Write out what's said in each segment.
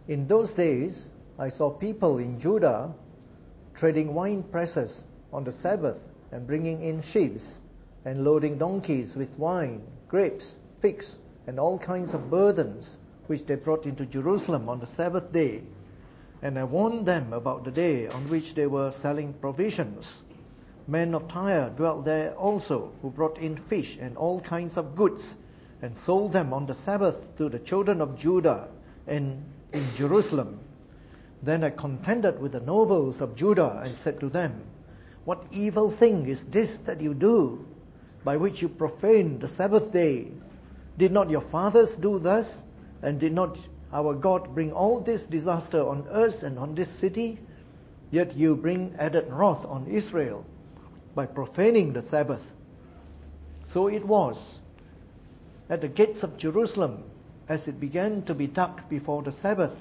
In those days, I saw people in Judah treading wine presses on the Sabbath and bringing in sheaves and loading donkeys with wine, grapes, figs, and all kinds of burdens which they brought into Jerusalem on the Sabbath day. And I warned them about the day on which they were selling provisions. Men of Tyre dwelt there also, who brought in fish and all kinds of goods, and sold them on the Sabbath to the children of Judah and in Jerusalem. Then I contended with the nobles of Judah and said to them, "What evil thing is this that you do, by which you profane the Sabbath day? Did not your fathers do thus? And did not our God bring all this disaster on us and on this city? Yet you bring added wrath on Israel by profaning the Sabbath." So it was at the gates of Jerusalem, as it began to be dark before the Sabbath,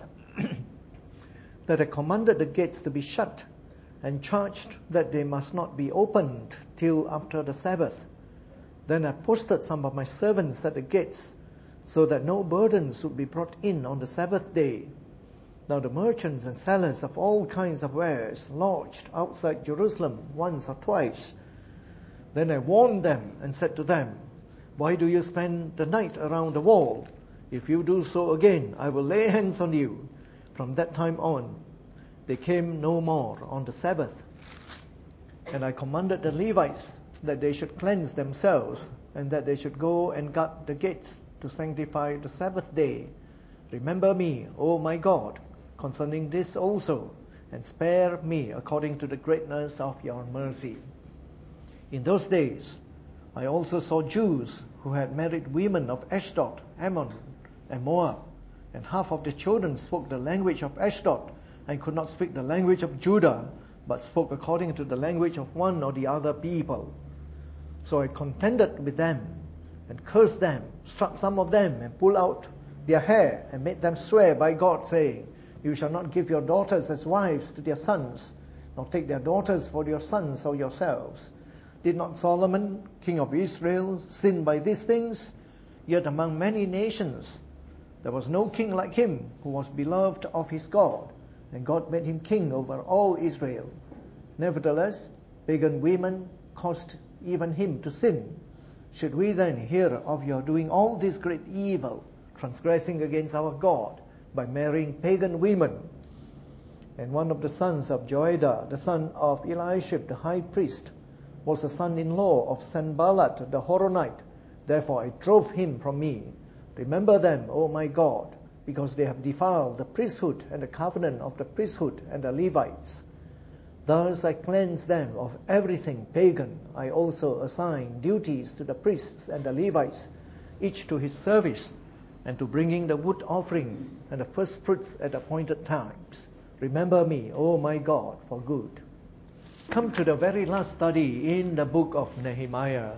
that I commanded the gates to be shut and charged that they must not be opened till after the Sabbath. Then I posted some of my servants at the gates, so that no burdens would be brought in on the Sabbath day. Now the merchants and sellers of all kinds of wares lodged outside Jerusalem once or twice. Then I warned them and said to them, "Why do you spend the night around the wall? If you do so again, I will lay hands on you." From that time on, they came no more on the Sabbath. And I commanded the Levites that they should cleanse themselves, and that they should go and guard the gates to sanctify the Sabbath day. Remember me, O my God, concerning this also, and spare me according to the greatness of your mercy. In those days, I also saw Jews who had married women of Ashdod, Ammon, and Moab, and half of the children spoke the language of Ashdod and could not speak the language of Judah, but spoke according to the language of one or the other people. So I contended with them and cursed them, struck some of them, and pulled out their hair, and made them swear by God, saying, "You shall not give your daughters as wives to their sons, nor take their daughters for your sons or yourselves. Did not Solomon, king of Israel, sin by these things? Yet among many nations there was no king like him, who was beloved of his God, and God made him king over all Israel. Nevertheless, pagan women caused even him to sin. Should we then hear of your doing all this great evil, transgressing against our God, by marrying pagan women?" And one of the sons of Joiada, the son of Eliashib the high priest, was a son-in-law of Sanballat the Horonite. Therefore I drove him from me. Remember them, O my God, because they have defiled the priesthood and the covenant of the priesthood and the Levites. Thus I cleanse them of everything pagan. I also assign duties to the priests and the Levites, each to his service, and to bringing the wood offering and the first fruits at appointed times. Remember me, O my God, for good. Come to the very last study in the book of Nehemiah.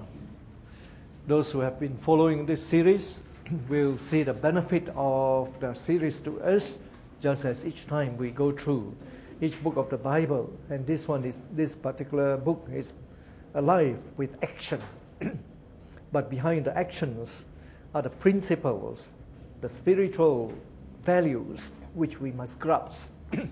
Those who have been following this series will see the benefit of the series to us, just as each time we go through each book of the Bible. And this particular book is alive with action. But behind the actions are the principles, the spiritual values which we must grasp.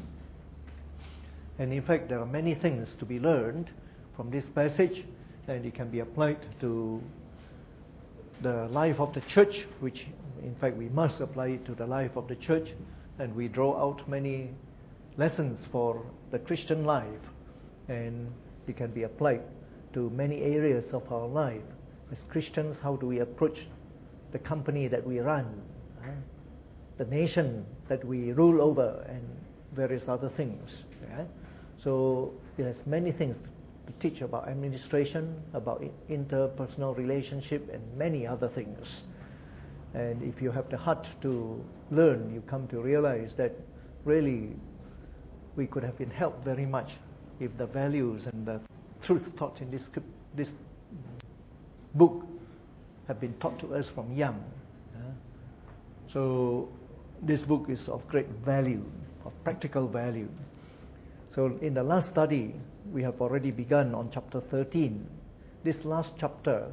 And in fact, there are many things to be learned from this passage, and it can be applied to the life of the church, which in fact we must apply it to the life of the church, and we draw out many lessons for the Christian life, and it can be applied to many areas of our life. As Christians, how do we approach the company that we run, the nation that we rule over, and various other things. So it has many things to teach about administration, about interpersonal relationship, and many other things. And if you have the heart to learn, you come to realize that really we could have been helped very much if the values and the truth taught in this book have been taught to us from young. So this book is of great value, of practical value. So in the last study, we have already begun on chapter 13. This last chapter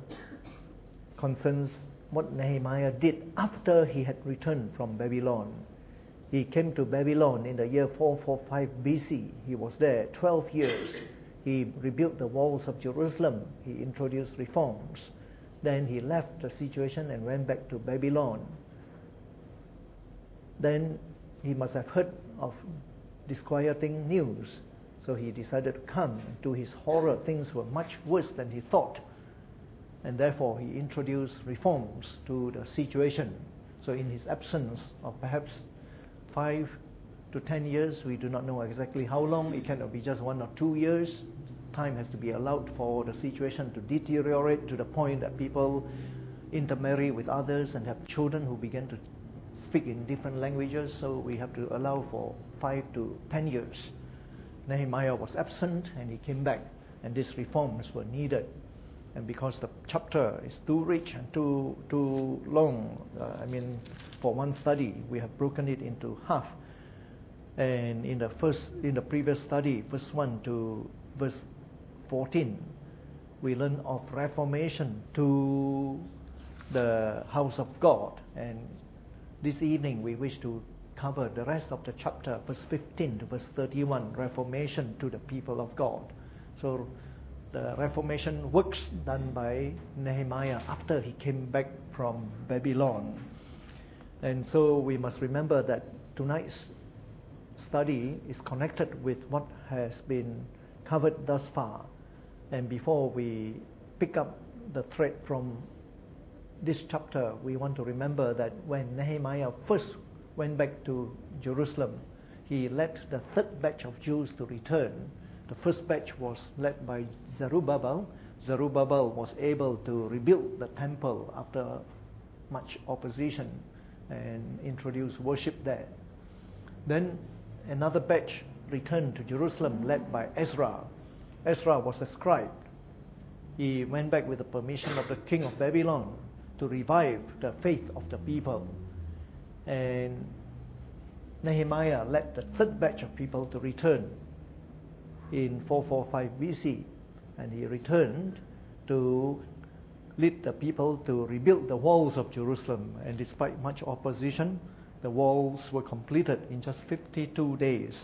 concerns what Nehemiah did after he had returned from Babylon. He came to Babylon in the year 445 BC. He was there 12 years. He rebuilt the walls of Jerusalem. He introduced reforms. Then he left the situation and went back to Babylon. Then he must have heard of disquieting news. So he decided to come. To his horror, things were much worse than he thought. And therefore, he introduced reforms to the situation. So in his absence of perhaps 5 to 10 years, we do not know exactly how long. It cannot be just 1 or 2 years. Time has to be allowed for the situation to deteriorate to the point that people intermarry with others and have children who begin to speak in different languages. So we have to allow for 5 to 10 years. Nehemiah was absent and he came back, and these reforms were needed. And because the chapter is too rich and too long, for one study, we have broken it into half. And in the previous study, verse 1 to verse 14, we learn of reformation to the house of God. And this evening, we wish to cover the rest of the chapter, verse 15 to verse 31, reformation to the people of God. So the reformation works done by Nehemiah after he came back from Babylon. And so we must remember that tonight's study is connected with what has been covered thus far. And before we pick up the thread from this chapter, we want to remember that when Nehemiah first went back to Jerusalem, he led the third batch of Jews to return. The first batch was led by Zerubbabel. Zerubbabel was able to rebuild the temple after much opposition and introduce worship there. Then another batch returned to Jerusalem led by Ezra. Ezra was a scribe. He went back with the permission of the king of Babylon to revive the faith of the people. And Nehemiah led the third batch of people to return in 445 BC, and he returned to lead the people to rebuild the walls of Jerusalem. And despite much opposition, the walls were completed in just 52 days.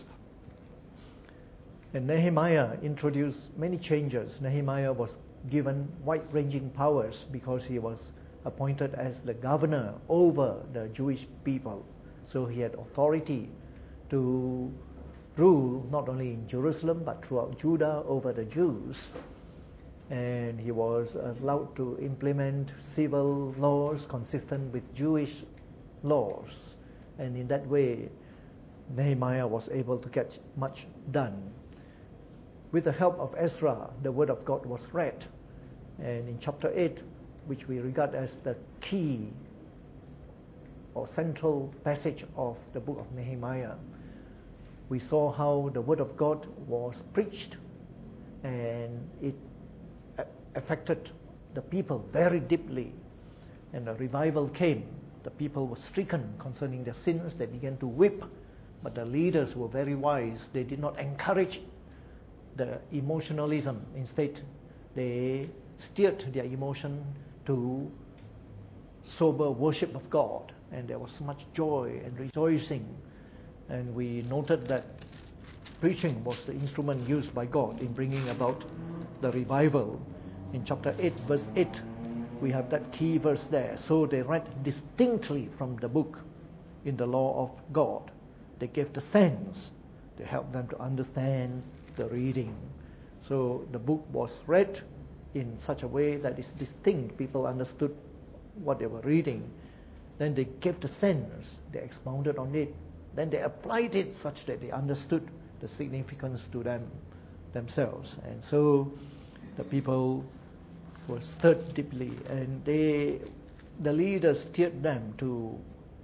And Nehemiah introduced many changes. Nehemiah was given wide-ranging powers because he was appointed as the governor over the Jewish people. So he had authority to rule not only in Jerusalem but throughout Judah over the Jews. And he was allowed to implement civil laws consistent with Jewish laws. And in that way, Nehemiah was able to get much done. With the help of Ezra, the word of God was read. And in chapter 8, which we regard as the key or central passage of the book of Nehemiah, we saw how the word of God was preached, and it affected the people very deeply. And a revival came. The people were stricken concerning their sins. They began to weep. But the leaders were very wise. They did not encourage the emotionalism. Instead, they steered their emotion to sober worship of God. And there was much joy and rejoicing. And we noted that preaching was the instrument used by God in bringing about the revival. In chapter 8, verse 8, we have that key verse there. So they read distinctly from the book in the law of God. They gave the sense. They helped them to understand the reading. So the book was read in such a way that is distinct. People understood what they were reading. Then they gave the sense. They expounded on it. Then they applied it such that they understood the significance to themselves. And so the people were stirred deeply, and the leaders steered them to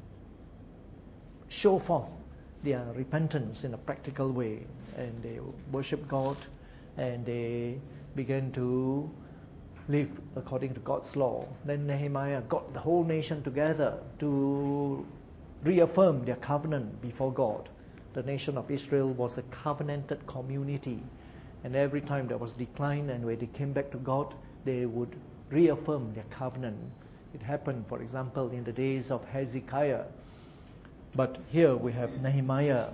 show forth their repentance in a practical way. And they worship God, and they began to live according to God's law. Then Nehemiah got the whole nation together to reaffirm their covenant before God. The nation of Israel was a covenanted community, and every time there was decline and when they came back to God, they would reaffirm their covenant. It happened, for example, in the days of Hezekiah. But here we have Nehemiah.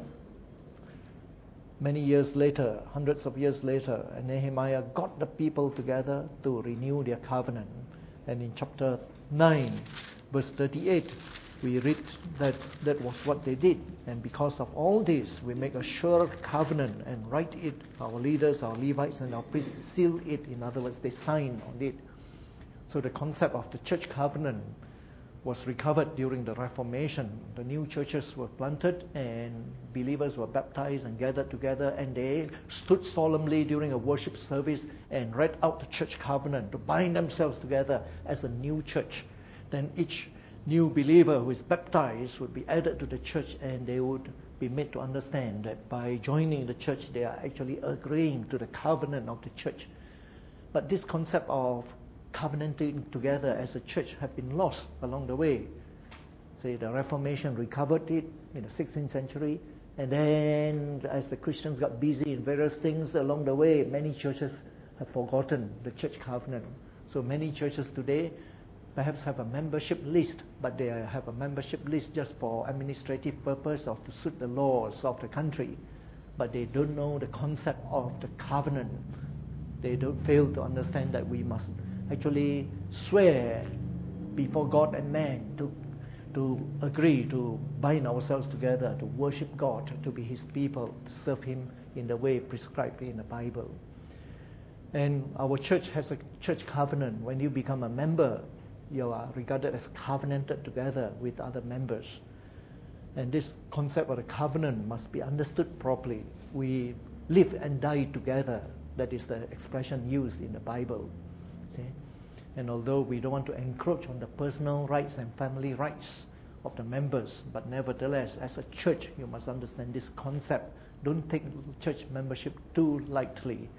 Many years later, hundreds of years later, and Nehemiah got the people together to renew their covenant. And in chapter 9, verse 38, we read that that was what they did. And because of all this, we make a sure covenant and write it. Our leaders, our Levites, and our priests seal it. In other words, they sign on it. So the concept of the church covenant was recovered during the Reformation. The new churches were planted and believers were baptized and gathered together, and they stood solemnly during a worship service and read out the church covenant to bind themselves together as a new church. Then each new believer who is baptized would be added to the church, and they would be made to understand that by joining the church they are actually agreeing to the covenant of the church. But this concept of covenanting together as a church have been lost along the way. Say the Reformation recovered it in the 16th century, and then as the Christians got busy in various things along the way, many churches have forgotten the church covenant. So many churches today perhaps have a membership list, but they have a membership list just for administrative purpose or to suit the laws of the country. But they don't know the concept of the covenant. They don't fail to understand that we must actually swear before God and man to agree to bind ourselves together, to worship God, to be His people, to serve Him in the way prescribed in the Bible. And our church has a church covenant. When you become a member, you are regarded as covenanted together with other members. And this concept of the covenant must be understood properly. We live and die together. That is the expression used in the Bible. See? And although we don't want to encroach on the personal rights and family rights of the members, but nevertheless, as a church, you must understand this concept. Don't take church membership too lightly.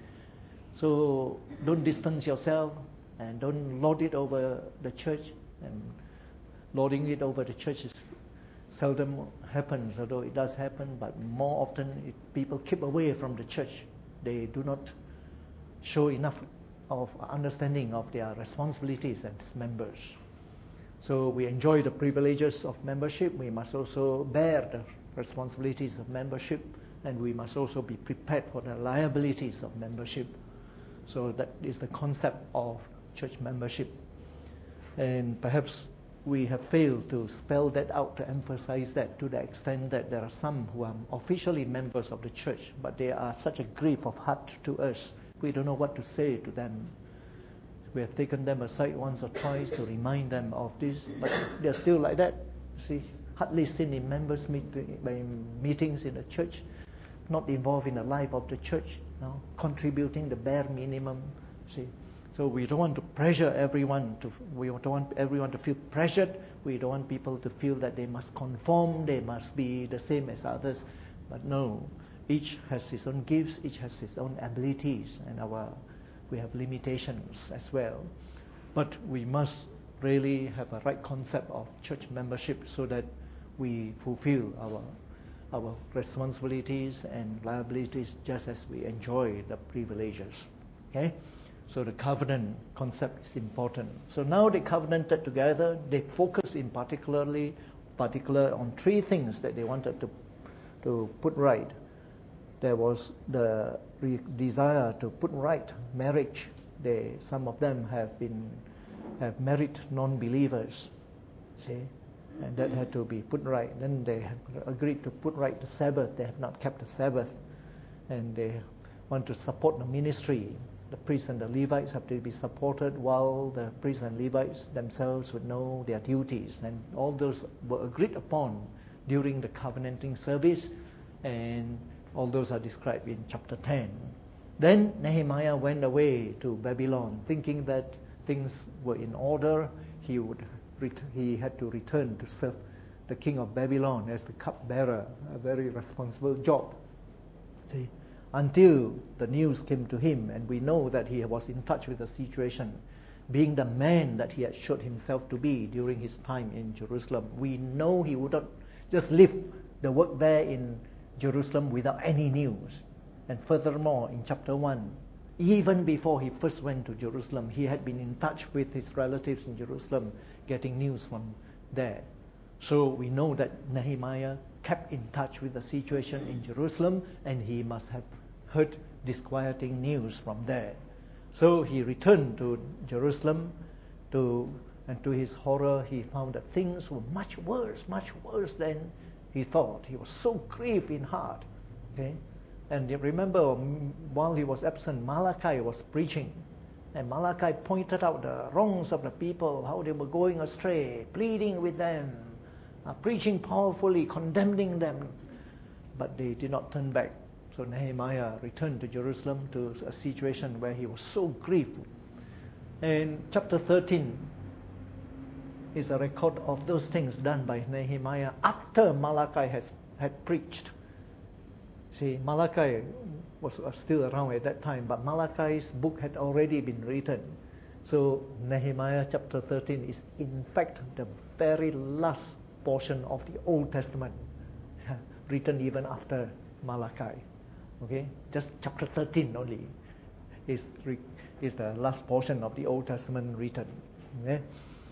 So don't distance yourself and don't lord it over the church. And lording it over the church is seldom happens, although it does happen, but more often people keep away from the church. They do not show enough of understanding of their responsibilities as members. So we enjoy the privileges of membership. We must also bear the responsibilities of membership, and we must also be prepared for the liabilities of membership. So that is the concept of church membership. And perhaps we have failed to spell that out, to emphasize that, to the extent that there are some who are officially members of the church, but they are such a grief of heart to us. We don't know what to say to them. We have taken them aside once or twice to remind them of this, but they're still like that. See, hardly seen in members meetings in the church, not involved in the life of the church, contributing the bare minimum. See, so we don't want to pressure everyone. We don't want everyone to feel pressured. We don't want people to feel that they must conform, they must be the same as others. But no. Each has his own gifts, each has his own abilities, and we have limitations as well. But we must really have a right concept of church membership so that we fulfill our responsibilities and liabilities just as we enjoy the privileges. Okay? So the covenant concept is important. So now they covenanted together. They focused in particular on three things that they wanted to put right. There was the desire to put right marriage. Some of them have married non-believers, see, and that had to be put right. Then they have agreed to put right the Sabbath. They have not kept the Sabbath, and they want to support the ministry. The priests and the Levites have to be supported, while the priests and Levites themselves would know their duties, and all those were agreed upon during the covenanting service, and all those are described in chapter 10. Then Nehemiah went away to Babylon, thinking that things were in order. He had to return to serve the king of Babylon as the cupbearer, a very responsible job. See, until the news came to him, and we know that he was in touch with the situation, being the man that he had showed himself to be during his time in Jerusalem. We know he would not just leave the work there in Jerusalem without any news. And furthermore, in chapter 1, even before he first went to Jerusalem, he had been in touch with his relatives in Jerusalem, getting news from there. So we know that Nehemiah kept in touch with the situation in Jerusalem, and he must have heard disquieting news from there. So he returned to Jerusalem, and to his horror, he found that things were much worse than he thought. He was so grieved in heart. Okay? And you remember, while he was absent, Malachi was preaching. And Malachi pointed out the wrongs of the people, how they were going astray, pleading with them, preaching powerfully, condemning them. But they did not turn back. So Nehemiah returned to Jerusalem, to a situation where he was so grieved. And chapter 13 is a record of those things done by Nehemiah after Malachi had preached. See, Malachi was still around at that time, but Malachi's book had already been written. So Nehemiah chapter 13 is in fact the very last portion of the Old Testament, written even after Malachi. Okay, just chapter 13 only is the last portion of the Old Testament written. Okay?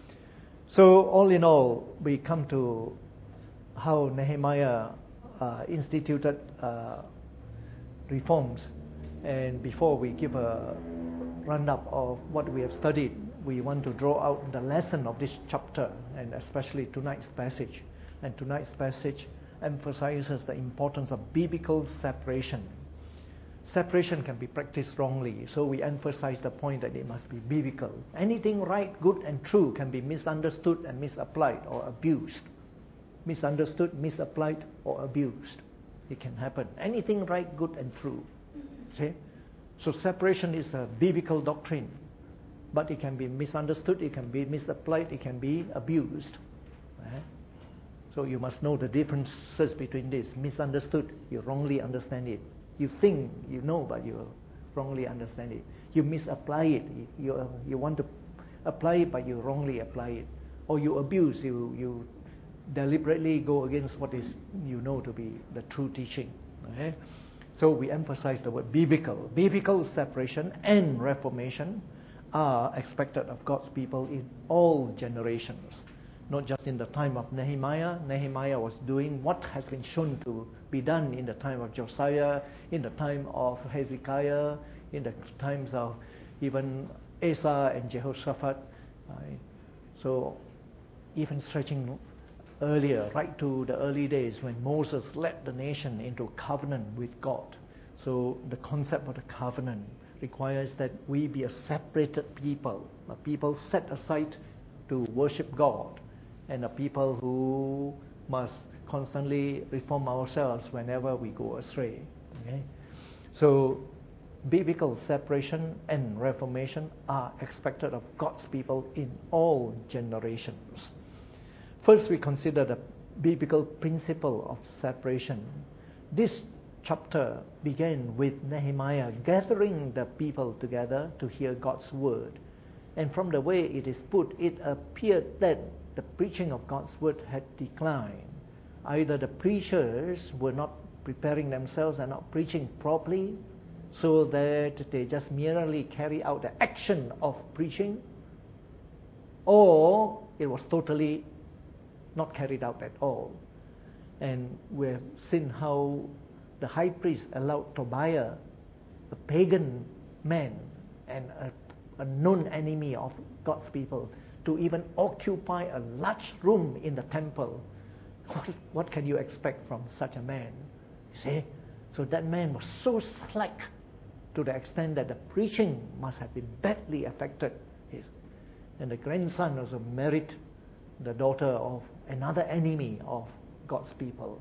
So all in all, we come to how Nehemiah instituted reforms. And before we give a roundup of what we have studied, we want to draw out the lesson of this chapter, and especially tonight's passage. And tonight's passage emphasizes the importance of biblical separation. Separation can be practiced wrongly, so we emphasize the point that it must be biblical. Anything right, good, and true can be misunderstood and misapplied or abused. Misunderstood, misapplied, or abused. It can happen. Anything right, good, and true. See? So separation is a biblical doctrine, but it can be misunderstood, it can be misapplied, it can be abused. So you must know the differences between this. Misunderstood, you wrongly understand it. You think you know, but you wrongly understand it. You misapply it. You want to apply it, but you wrongly apply it. Or you abuse, you deliberately go against what is you know to be the true teaching. Okay? So we emphasize the word biblical. Biblical separation and reformation are expected of God's people in all generations. Not just in the time of Nehemiah. Nehemiah was doing what has been shown to be done in the time of Josiah, in the time of Hezekiah, in the times of even Asa and Jehoshaphat. So even stretching earlier, right to the early days when Moses led the nation into a covenant with God. So the concept of the covenant requires that we be a separated people, a people set aside to worship God, and a people who must constantly reform ourselves whenever we go astray. Okay? So biblical separation and reformation are expected of God's people in all generations. First, we consider the biblical principle of separation. This chapter began with Nehemiah gathering the people together to hear God's word. And from the way it is put, it appeared that the preaching of God's word had declined. Either the preachers were not preparing themselves and not preaching properly, so that they just merely carry out the action of preaching, or it was totally not carried out at all. And we have seen how the high priest allowed Tobiah, a pagan man and a known enemy of God's people, to even occupy a large room in the temple. What can you expect from such a man? You see? So that man was so slack to the extent that the preaching must have been badly affected. And the grandson also married the daughter of another enemy of God's people.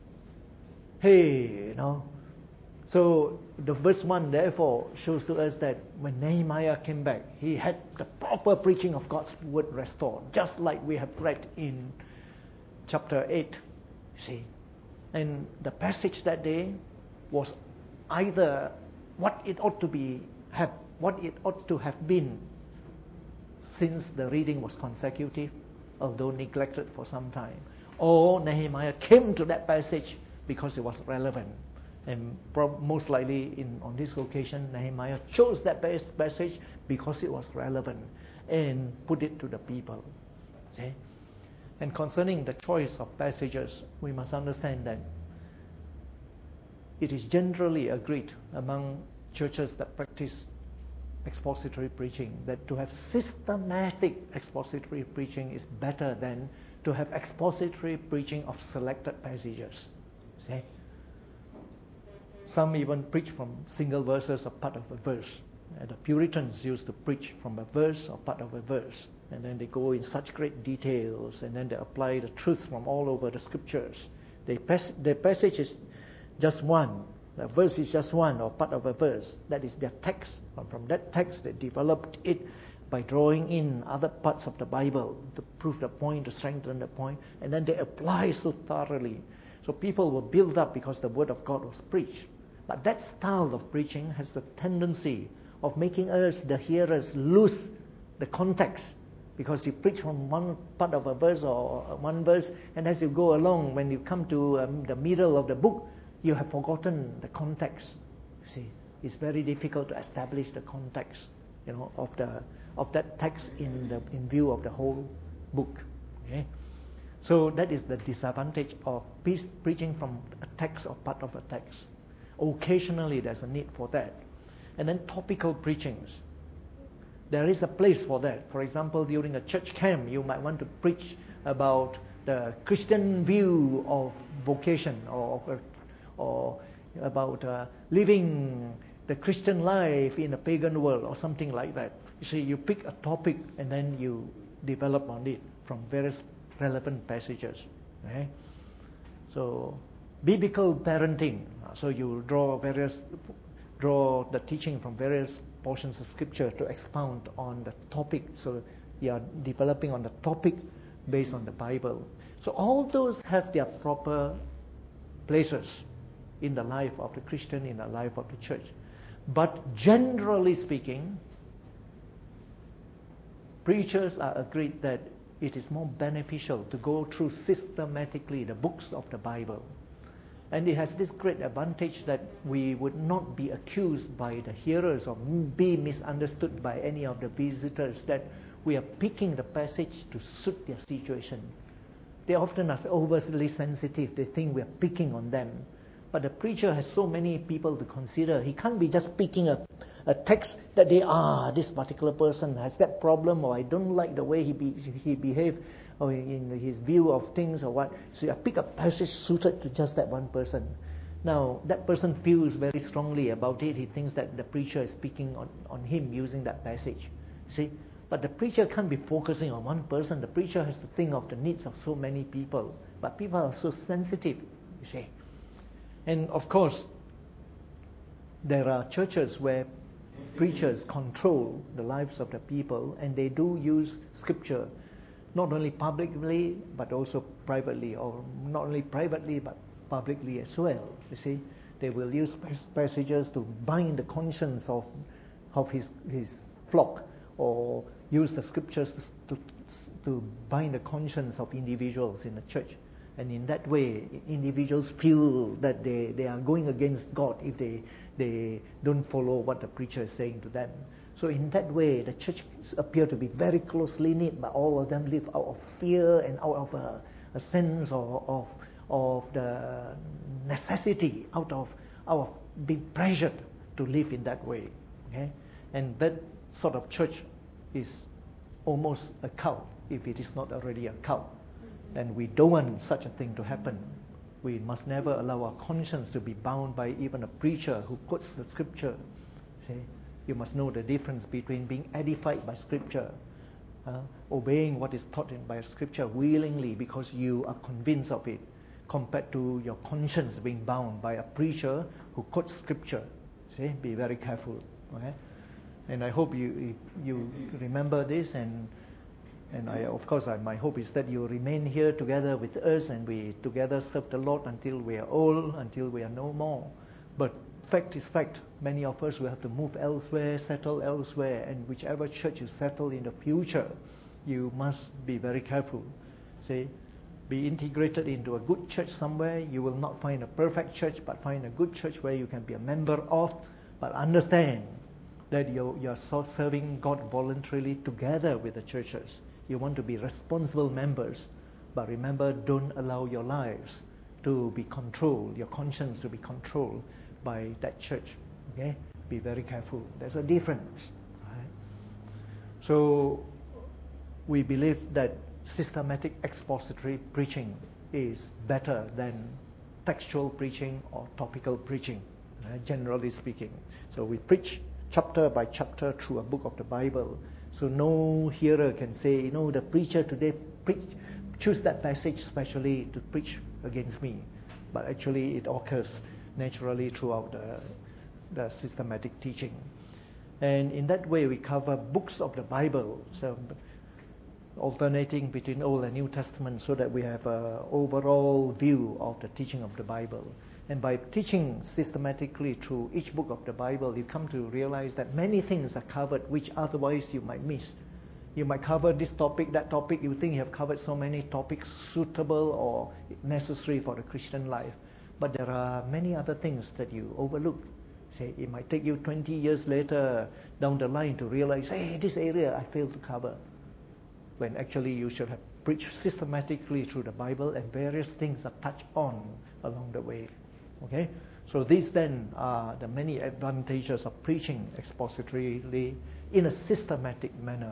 So the verse 1 therefore shows to us that when Nehemiah came back, he had the proper preaching of God's word restored, just like we have read in chapter 8. See, and the passage that day was either what it ought to have been, since the reading was consecutive, although neglected for some time, or Nehemiah came to that passage because it was relevant. And most likely on this occasion, Nehemiah chose that passage because it was relevant and put it to the people. See? And concerning the choice of passages, we must understand that it is generally agreed among churches that practice expository preaching that to have systematic expository preaching is better than to have expository preaching of selected passages. See? Some even preach from single verses or part of a verse. The Puritans used to preach from a verse or part of a verse, and then they go in such great details, and then they apply the truths from all over the scriptures. The passage is just one. The verse is just one or part of a verse. That is their text. And from that text, they developed it by drawing in other parts of the Bible to prove the point, to strengthen the point, and then they apply so thoroughly. So people were built up because the Word of God was preached. But that style of preaching has the tendency of making us, the hearers, lose the context. Because you preach from one part of a verse or one verse, and as you go along, when you come to the middle of the book, you have forgotten the context. See, it's very difficult to establish the context, of that text in view of the whole book. Okay, so that is the disadvantage of preaching from a text or part of a text. Occasionally, there's a need for that, and then topical preachings. There is a place for that. For example, during a church camp, you might want to preach about the Christian view of vocation, or about living the Christian life in a pagan world, or something like that. You see, you pick a topic and then you develop on it from various relevant passages. Okay? So, biblical parenting. So you draw the teaching from various portions of scripture to expound on the topic. So you are developing on the topic based on the Bible. So all those have their proper places in the life of the Christian, in the life of the church. But generally speaking, preachers are agreed that it is more beneficial to go through systematically the books of the Bible. And it has this great advantage that we would not be accused by the hearers or be misunderstood by any of the visitors that we are picking the passage to suit their situation. They often are overly sensitive. They think we are picking on them. But the preacher has so many people to consider. He can't be just picking a text that this particular person has that problem, or I don't like the way he behaved, or in his view of things, or what. So I pick a passage suited to just that one person. Now, that person feels very strongly about it. He thinks that the preacher is speaking on him using that passage. See? But the preacher can't be focusing on one person. The preacher has to think of the needs of so many people. But people are so sensitive, you see. And of course, there are churches where preachers control the lives of the people, and they do use scripture not only publicly but also privately, or not only privately but publicly as well. You see, they will use passages to bind the conscience of his flock, or use the scriptures to bind the conscience of individuals in the church. And in that way, individuals feel that they are going against God if they don't follow what the preacher is saying to them. So in that way, the church appear to be very closely knit, but all of them live out of fear and out of a sense of the necessity, out of being pressured to live in that way. Okay? And that sort of church is almost a cult, if it is not already a cult. And we don't want such a thing to happen. We must never allow our conscience to be bound by even a preacher who quotes the scripture. See? You must know the difference between being edified by scripture, obeying what is taught by scripture willingly because you are convinced of it, compared to your conscience being bound by a preacher who quotes scripture. See? Be very careful. Okay? And I hope you remember this, and my hope is that you remain here together with us, and we together serve the Lord until we are old, until we are no more. But fact is fact. Many of us will have to move elsewhere, settle elsewhere, and whichever church you settle in the future, you must be very careful. See, be integrated into a good church somewhere. You will not find a perfect church, but find a good church where you can be a member of, but understand that you're serving God voluntarily together with the churches. You want to be responsible members, But remember, don't allow your lives to be controlled, your conscience to be controlled by that church. Okay? Be very careful. There's a difference. Right? So we believe that systematic expository preaching is better than textual preaching or topical preaching, generally speaking. So we preach chapter by chapter through a book of the Bible. So no hearer can say, the preacher today choose that passage specially to preach against me. But actually it occurs naturally throughout the systematic teaching. And in that way we cover books of the Bible, so alternating between Old and New Testament so that we have an overall view of the teaching of the Bible. And by teaching systematically through each book of the Bible, you come to realize that many things are covered which otherwise you might miss. You might cover this topic, that topic, you think you have covered so many topics suitable or necessary for the Christian life. But there are many other things that you overlook. Say, it might take you 20 years later down the line to realize, hey, this area I failed to cover. When actually you should have preached systematically through the Bible and various things are touched on along the way. Okay? So these then are the many advantages of preaching expositorily in a systematic manner.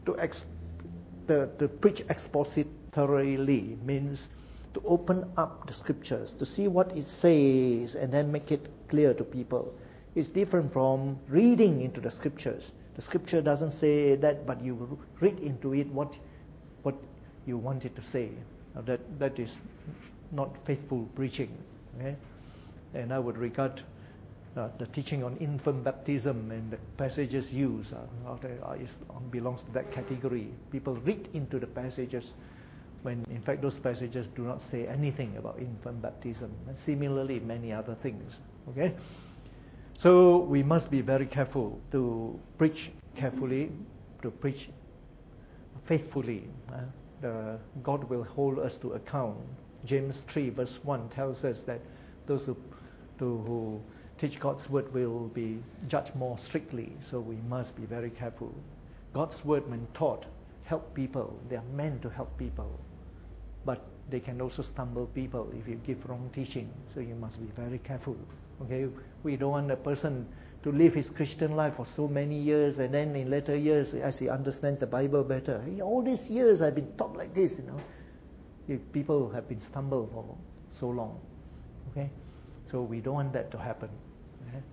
To preach expositorily means to open up the scriptures, to see what it says and then make it clear to people. It's different from reading into the scriptures. The scripture doesn't say that, but you read into it what you want it to say. Now that is not faithful preaching. Okay? And I would regard the teaching on infant baptism and the passages used belongs to that category. People read into the passages when in fact those passages do not say anything about infant baptism. And similarly, many other things. Okay? So we must be very careful to preach carefully, to preach faithfully. God will hold us to account. James 3 verse 1 tells us that those who teach God's word will be judged more strictly. So we must be very careful. God's word, when taught, help people. They are meant to help people. But they can also stumble people if you give wrong teaching. So you must be very careful. Okay? We don't want a person to live his Christian life for so many years and then in later years, as he understands the Bible better, all these years I've been taught like this, If people have been stumbled for so long. Okay? So we don't want that to happen. Okay?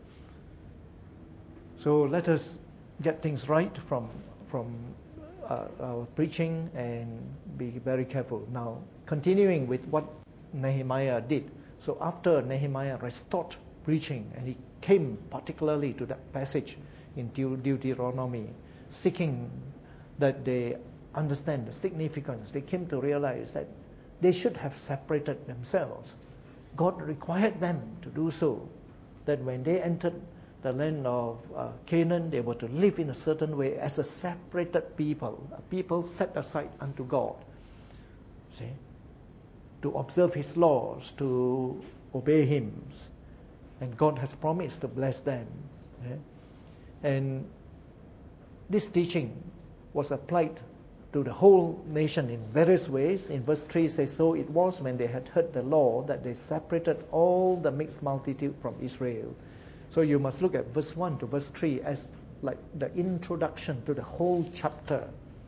So let us get things right from our preaching and be very careful. Now, continuing with what Nehemiah did. So after Nehemiah restored preaching, and he came particularly to that passage in Deuteronomy, seeking that they understand the significance, they came to realize that they should have separated themselves. God required them to do so, that when they entered the land of Canaan, they were to live in a certain way as a separated people, a people set aside unto God. See? To observe His laws, to obey Him. And God has promised to bless them. And this teaching was applied to the whole nation in various ways. In verse 3 says, so it was when they had heard the law that they separated all the mixed multitude from Israel. So you must look at verse 1 to verse 3 as like the introduction to the whole chapter.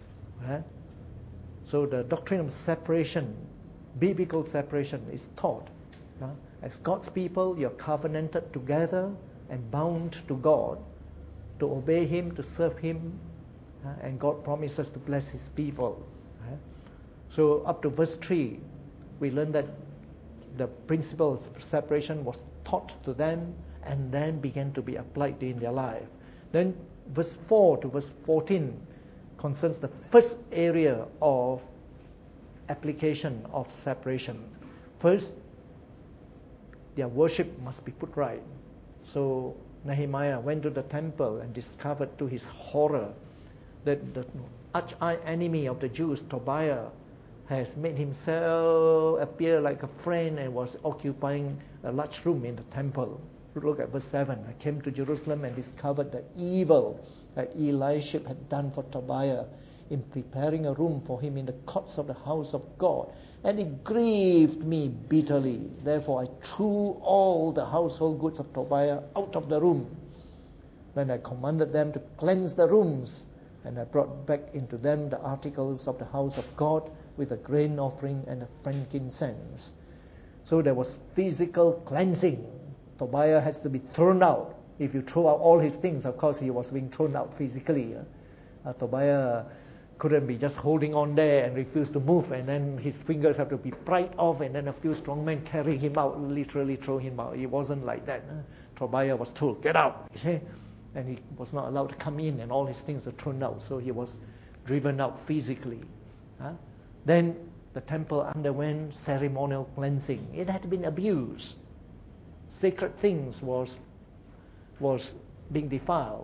So the doctrine of separation, biblical separation, is taught. As God's people, you're covenanted together and bound to God, to obey Him, to serve Him, and God promises to bless His people. So up to verse 3, we learn that the principle of separation was taught to them and then began to be applied in their life. Then verse 4 to verse 14 concerns the first area of application of separation. First, their worship must be put right. So Nehemiah went to the temple and discovered to his horror that the arch enemy of the Jews, Tobiah, has made himself appear like a friend and was occupying a large room in the temple. Look at verse 7. I came to Jerusalem and discovered the evil that Eliashib had done for Tobiah in preparing a room for him in the courts of the house of God. And it grieved me bitterly. Therefore I threw all the household goods of Tobiah out of the room. Then I commanded them to cleanse the rooms, and I brought back into them the articles of the house of God with a grain offering and a frankincense. So there was physical cleansing. Tobiah has to be thrown out. If you throw out all his things, of course he was being thrown out physically. Tobiah couldn't be just holding on there and refuse to move, and then his fingers have to be pried off, and then a few strong men carry him out, literally throw him out. It wasn't like that. Tobiah was told, get out, you see, and he was not allowed to come in, and all his things were thrown out, so he was driven out physically. Then the temple underwent ceremonial cleansing. It had been abused. Sacred things was being defiled.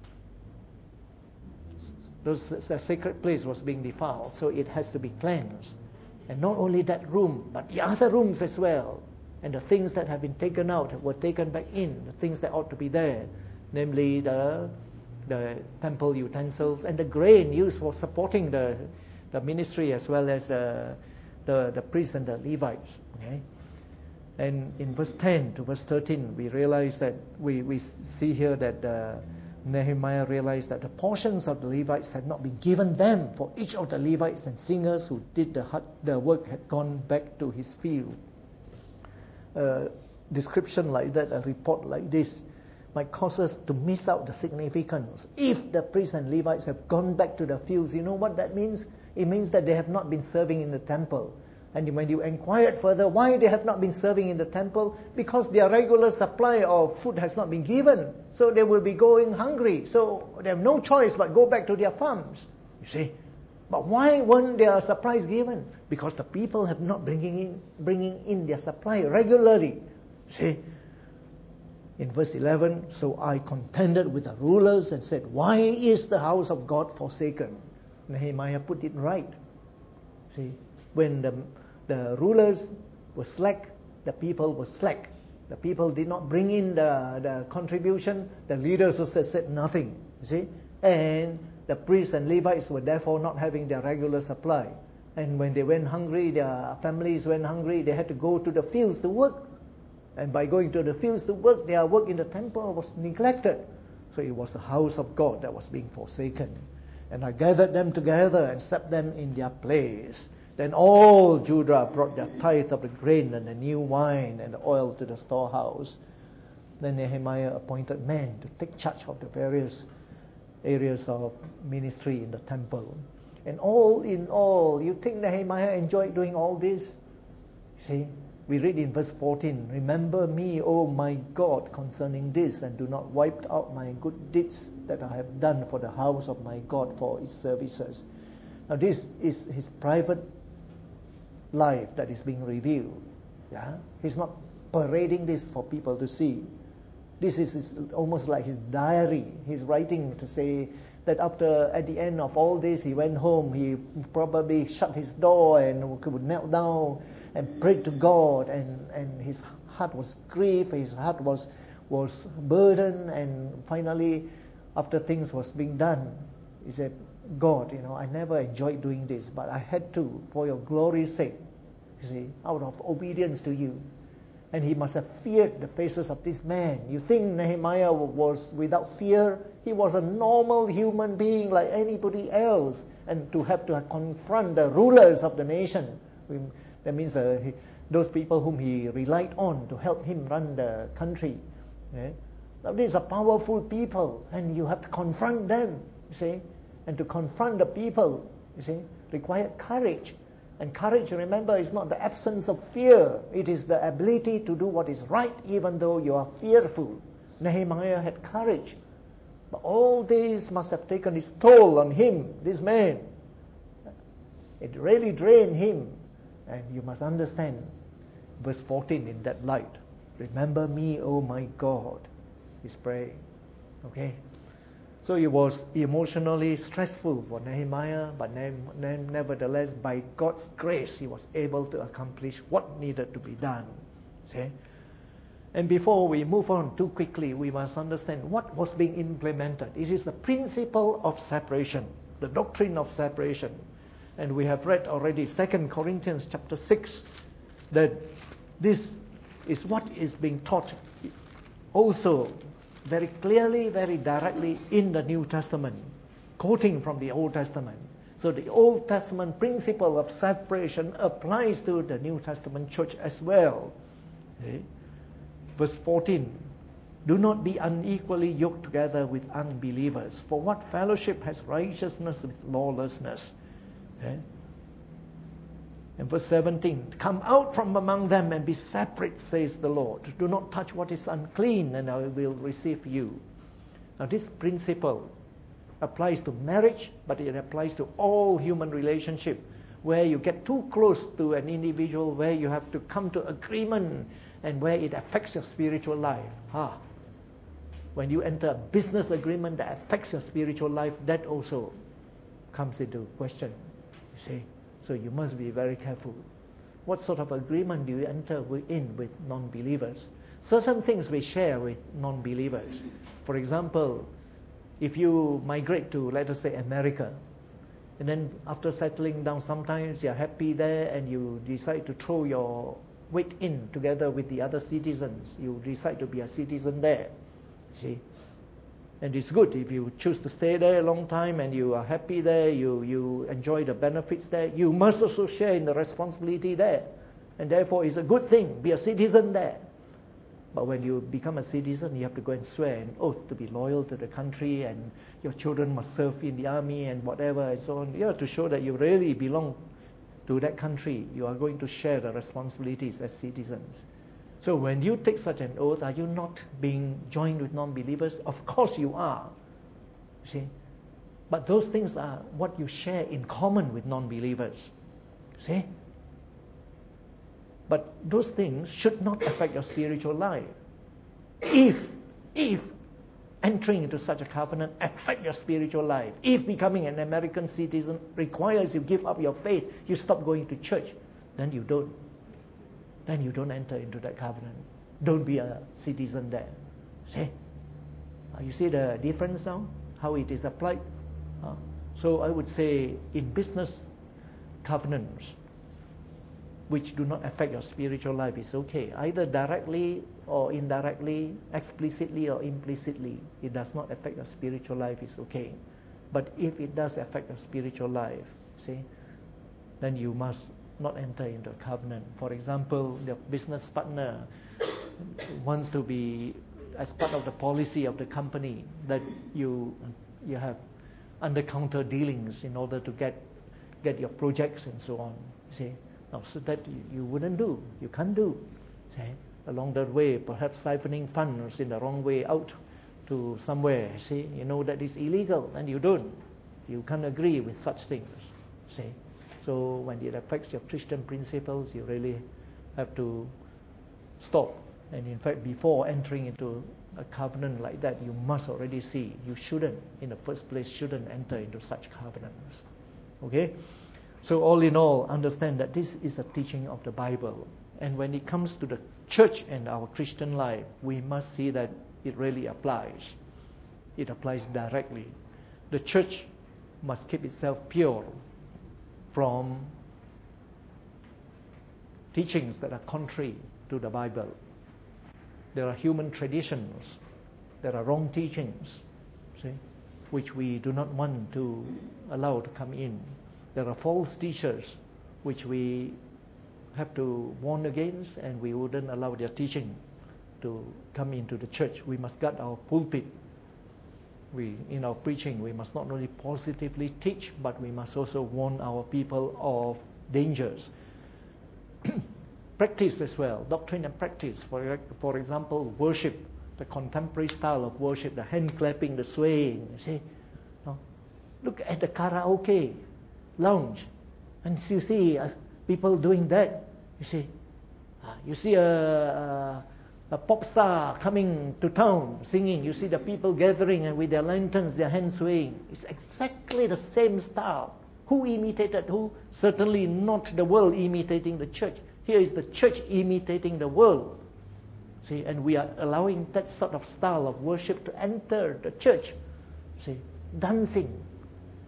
The sacred place was being defiled, so it has to be cleansed. And not only that room, but the other rooms as well. And the things that have been taken out were taken back in, the things that ought to be there, namely the temple utensils and the grain used for supporting the ministry, as well as the priests and the Levites. Okay? And in verse 10 to verse 13, we realize that we see here that Nehemiah realized that the portions of the Levites had not been given them, for each of the Levites and singers who did the work had gone back to his field. A description like that, a report like this, might cause us to miss out the significance. If the priests and Levites have gone back to the fields, you know what that means? It means that they have not been serving in the temple. And when you inquired further why they have not been serving in the temple, because their regular supply of food has not been given, so they will be going hungry. So they have no choice but go back to their farms. You see, but why weren't their supplies given? Because the people have not bringing in their supply regularly. You see, in verse 11, so I contended with the rulers and said, why is the house of God forsaken? Nehemiah put it right. See, when the rulers were slack, the people were slack. The people did not bring in the contribution. The leaders also said nothing. You see, and the priests and Levites were therefore not having their regular supply. And when they went hungry, their families went hungry, they had to go to the fields to work. And by going to the fields to work, their work in the temple was neglected. So it was the house of God that was being forsaken. And I gathered them together and set them in their place. Then all Judah brought their tithe of the grain and the new wine and the oil to the storehouse. Then Nehemiah appointed men to take charge of the various areas of ministry in the temple. And all in all, you think Nehemiah enjoyed doing all this? See, we read in verse 14, remember me, O my God, concerning this, and do not wipe out my good deeds that I have done for the house of my God for its services. Now this is his private life that is being revealed. Yeah? He's not parading this for people to see. This is almost like his diary. He's writing to say that at the end of all this, he went home, he probably shut his door and would kneel down and prayed to God, and his heart was grieved, his heart was burdened, and finally, after things was being done, he said, God, I never enjoyed doing this, but I had to for your glory's sake, you see, out of obedience to you. And he must have feared the faces of this man. You think Nehemiah was without fear? He was a normal human being like anybody else. And to have to confront the rulers of the nation, that means those people whom he relied on to help him run the country. Now, these are powerful people, and you have to confront them, you see. And to confront the people, you see, required courage. And courage, remember, is not the absence of fear. It is the ability to do what is right even though you are fearful. Nehemiah had courage. But all this must have taken its toll on him, this man. It really drained him. And you must understand verse 14 in that light. Remember me, O my God. He's praying. Okay? So it was emotionally stressful for Nehemiah, but nevertheless, by God's grace, he was able to accomplish what needed to be done. See? And before we move on too quickly, we must understand what was being implemented. It is the principle of separation. the doctrine of separation. And we have read already 2 Corinthians chapter 6, that this is what is being taught also very clearly, very directly in the New Testament, quoting from the Old Testament. So the Old Testament principle of separation applies to the New Testament church as well. Okay? Verse 14, do not be unequally yoked together with unbelievers. For what fellowship has righteousness with lawlessness? Okay? And verse 17, come out from among them and be separate, says the Lord. Do not touch what is unclean, and I will receive you. Now this principle applies to marriage, but it applies to all human relationship. Where you get too close to an individual, where you have to come to agreement, and where it affects your spiritual life. When you enter a business agreement that affects your spiritual life, that also comes into question. You see? So you must be very careful. What sort of agreement do you enter in with non-believers? Certain things we share with non-believers. For example, if you migrate to, let us say, America, and then after settling down, sometimes you're happy there and you decide to throw your weight in together with the other citizens. You decide to be a citizen there. See? And it's good if you choose to stay there a long time and you are happy there, you enjoy the benefits there. You must also share in the responsibility there. And therefore it's a good thing, be a citizen there. But when you become a citizen, you have to go and swear an oath to be loyal to the country, and your children must serve in the army and whatever and so on. You have to show that you really belong to that country. You are going to share the responsibilities as citizens. So when you take such an oath, are you not being joined with non-believers? Of course you are. See? But those things are what you share in common with non-believers. See? But those things should not affect your spiritual life. If entering into such a covenant affect your spiritual life, if becoming an American citizen requires you give up your faith, you stop going to church, then you don't enter into that covenant. Don't be a citizen there. See? You see the difference now? How it is applied? So I would say in business covenants, which do not affect your spiritual life, is okay. Either directly or indirectly, explicitly or implicitly, it does not affect your spiritual life, is okay. But if it does affect your spiritual life, see, then you must not enter into a covenant. For example, the business partner wants to be, as part of the policy of the company, that you have under-counter dealings in order to get your projects and so on. See, now so that you wouldn't do, you can't do. See, along that way, perhaps siphoning funds in the wrong way out to somewhere. See, you know that is illegal, and you don't. You can't agree with such things. See. So when it affects your Christian principles, you really have to stop. And in fact, before entering into a covenant like that, you must already see you shouldn't, in the first place, shouldn't enter into such covenants. Okay? So all in all, understand that this is a teaching of the Bible. And when it comes to the church and our Christian life, we must see that it really applies. It applies directly. The church must keep itself pure from teachings that are contrary to the Bible. There are human traditions, there are wrong teachings, see, which we do not want to allow to come in. There are false teachers which we have to warn against, and we wouldn't allow their teaching to come into the church. We must guard our pulpit. In our preaching, we must not only positively teach, but we must also warn our people of dangers. Practice as well, doctrine and practice. For example, worship, the contemporary style of worship, the hand clapping, the swaying. You see, look at the karaoke lounge, and you see people doing that. You see a pop star coming to town singing. You see the people gathering and with their lanterns, their hands swaying. It's exactly the same style. Who imitated who? Certainly not the world imitating the church. Here is the church imitating the world. See, and we are allowing that sort of style of worship to enter the church. See, dancing.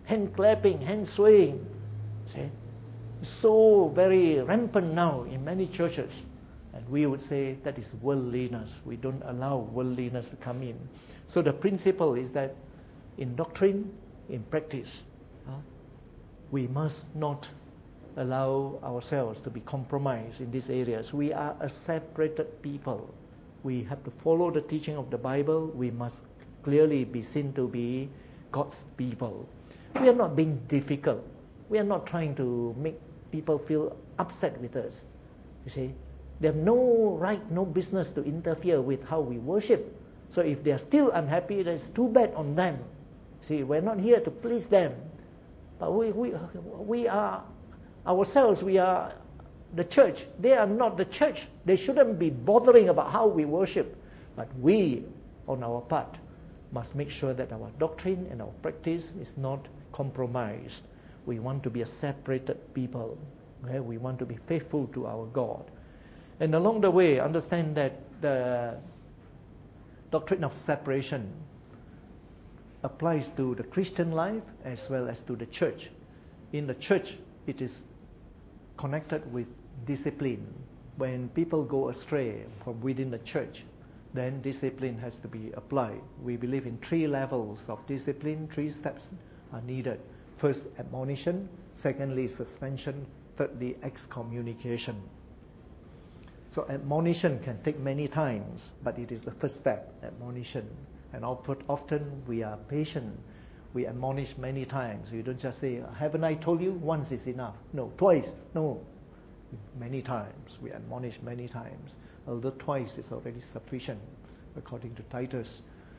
hand clapping, hand swaying. See? So very rampant now in many churches. And we would say that is worldliness. We don't allow worldliness to come in. So the principle is that in doctrine, in practice, we must not allow ourselves to be compromised in these areas. We are a separated people. We have to follow the teaching of the Bible. We must clearly be seen to be God's people. We are not being difficult. We are not trying to make people feel upset with us. You see, they have no right, no business to interfere with how we worship. So if they are still unhappy, that's too bad on them. See, we're not here to please them. But we are ourselves, we are the church. They are not the church. They shouldn't be bothering about how we worship. But we, on our part, must make sure that our doctrine and our practice is not compromised. We want to be a separated people. Okay? We want to be faithful to our God. And along the way, understand that the doctrine of separation applies to the Christian life as well as to the church. In the church, it is connected with discipline. When people go astray from within the church, then discipline has to be applied. We believe in 3 levels of discipline. 3 steps are needed. First, admonition. Secondly, suspension. Thirdly, excommunication. So admonition can take many times, but it is the first step, admonition. And often we are patient. We admonish many times. You don't just say, haven't I told you? Once is enough. No, twice. No, many times. We admonish many times. Although twice is already sufficient, according to Titus.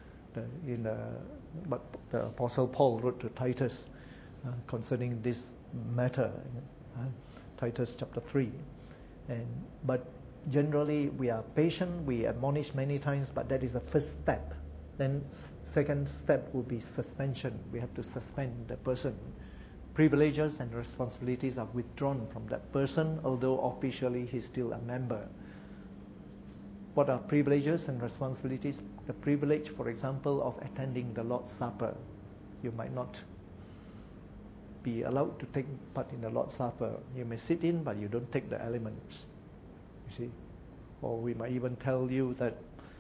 But the Apostle Paul wrote to Titus concerning this matter, Titus chapter 3. But generally we are patient, we admonish many times, but that is the first step. Then second step will be suspension. We have to suspend the person. Privileges and responsibilities are withdrawn from that person, although officially he's still a member. What are privileges and responsibilities? The privilege, for example, of attending the Lord's Supper. You might not be allowed to take part in the Lord's Supper. You may sit in, but you don't take the elements. You see? Or we might even tell you that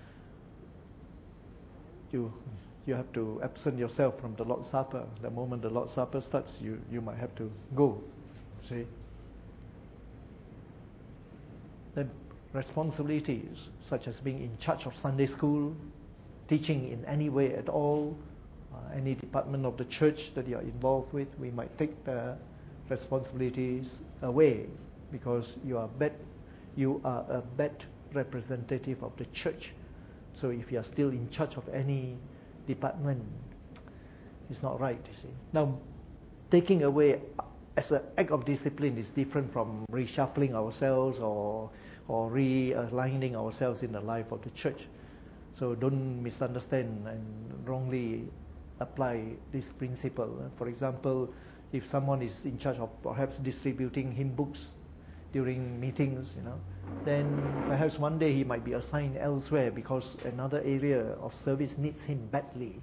you have to absent yourself from the Lord's Supper. The moment the Lord's Supper starts, you might have to go. See? Then responsibilities such as being in charge of Sunday school, teaching in any way at all, any department of the church that you are involved with, we might take the responsibilities away because you are a bad representative of the church. So if you are still in charge of any department, it's not right, you see. Now, taking away as an act of discipline is different from reshuffling ourselves or realigning ourselves in the life of the church. So don't misunderstand and wrongly apply this principle. For example, if someone is in charge of perhaps distributing hymn books during meetings, then perhaps one day he might be assigned elsewhere because another area of service needs him badly.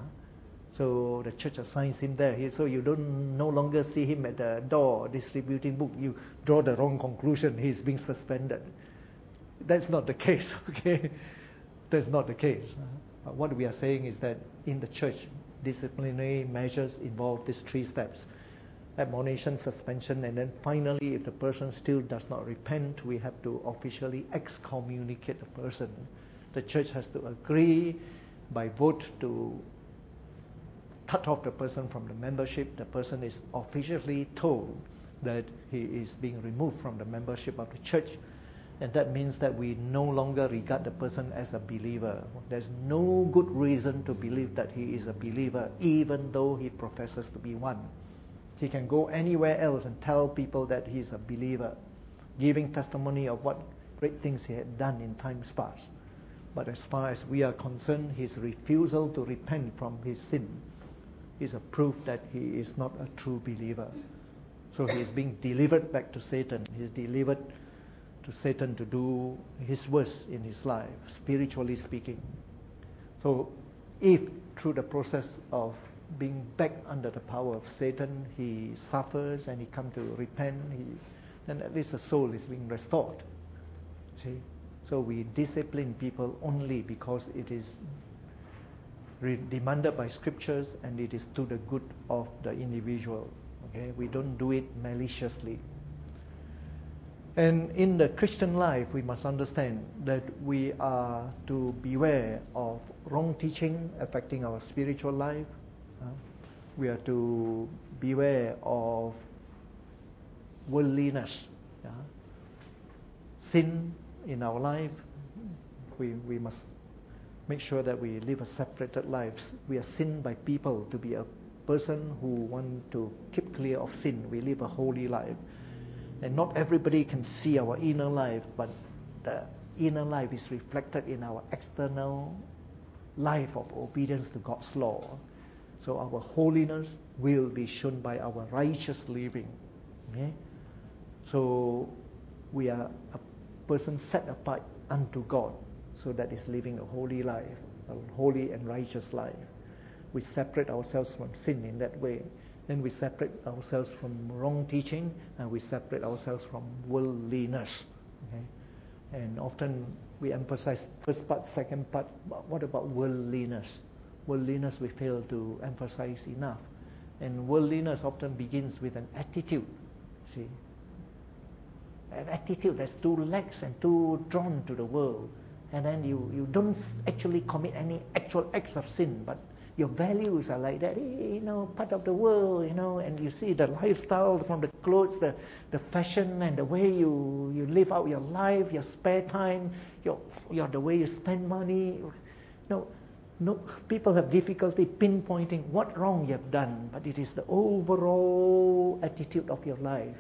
So the church assigns him there. So you don't no longer see him at the door distributing book. You draw the wrong conclusion. He's being suspended. That's not the case, okay? That's not the case. What we are saying is that in the church, disciplinary measures involve these 3 steps. Admonition, suspension, and then finally, if the person still does not repent, we have to officially excommunicate the person. The church has to agree by vote to cut off the person from the membership. The person is officially told that he is being removed from the membership of the church. And that means that we no longer regard the person as a believer. There's no good reason to believe that he is a believer, even though he professes to be one. He can go anywhere else and tell people that he's a believer, giving testimony of what great things he had done in times past. But as far as we are concerned, his refusal to repent from his sin is a proof that he is not a true believer. So he is being delivered back to Satan. He is delivered to Satan to do his worst in his life, spiritually speaking. So if through the process of being back under the power of Satan, he suffers and he comes to repent, then at least the soul is being restored. See? So we discipline people only because it is demanded by scriptures and it is to the good of the individual. Okay? We don't do it maliciously. And in the Christian life, we must understand that we are to beware of wrong teaching affecting our spiritual life. We are to beware of worldliness, sin in our life. We must make sure that we live a separated life. We are sinned by people to be a person who want to keep clear of sin. We live a holy life. And not everybody can see our inner life, but the inner life is reflected in our external life of obedience to God's law. So our holiness will be shown by our righteous living. Okay? So we are a person set apart unto God. So that is living a holy life, a holy and righteous life. We separate ourselves from sin in that way. Then we separate ourselves from wrong teaching, and we separate ourselves from worldliness. Okay? And often we emphasize first part, second part. But what about worldliness? Worldliness we fail to emphasize enough. And worldliness often begins with an attitude. See, an attitude that's too lax and too drawn to the world. And then you don't actually commit any actual acts of sin, but your values are like that, part of the world, and you see the lifestyle from the clothes, the fashion, and the way you live out your life, your spare time, the way you spend money. No, people have difficulty pinpointing what wrong you have done, but it is the overall attitude of your life.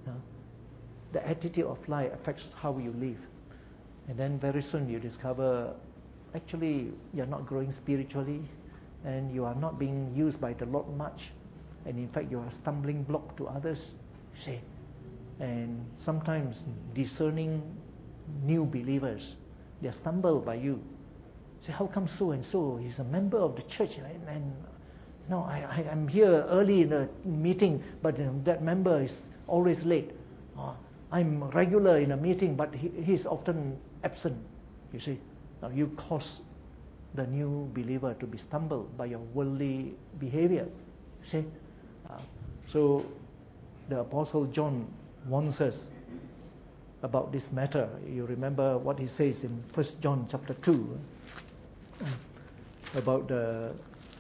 The attitude of life affects how you live. And then very soon you discover, actually, you're not growing spiritually, and you are not being used by the Lord much, and in fact you are a stumbling block to others. See, and sometimes discerning new believers, they are stumbled by you. Say, how come so and so? He's a member of the church, and I'm here early in the meeting, but that member is always late. I'm regular in a meeting, but he's often absent. You see, now you cause the new believer to be stumbled by your worldly behavior. See? So the Apostle John warns us about this matter. You remember what he says in 1 John chapter 2 about the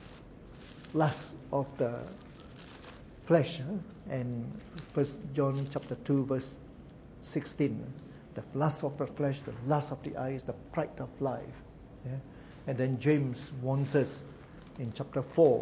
lust of the flesh. And 1 John chapter 2 verse 16. The lust of the flesh, the lust of the eyes, the pride of life. Yeah? And then James warns us in chapter 4.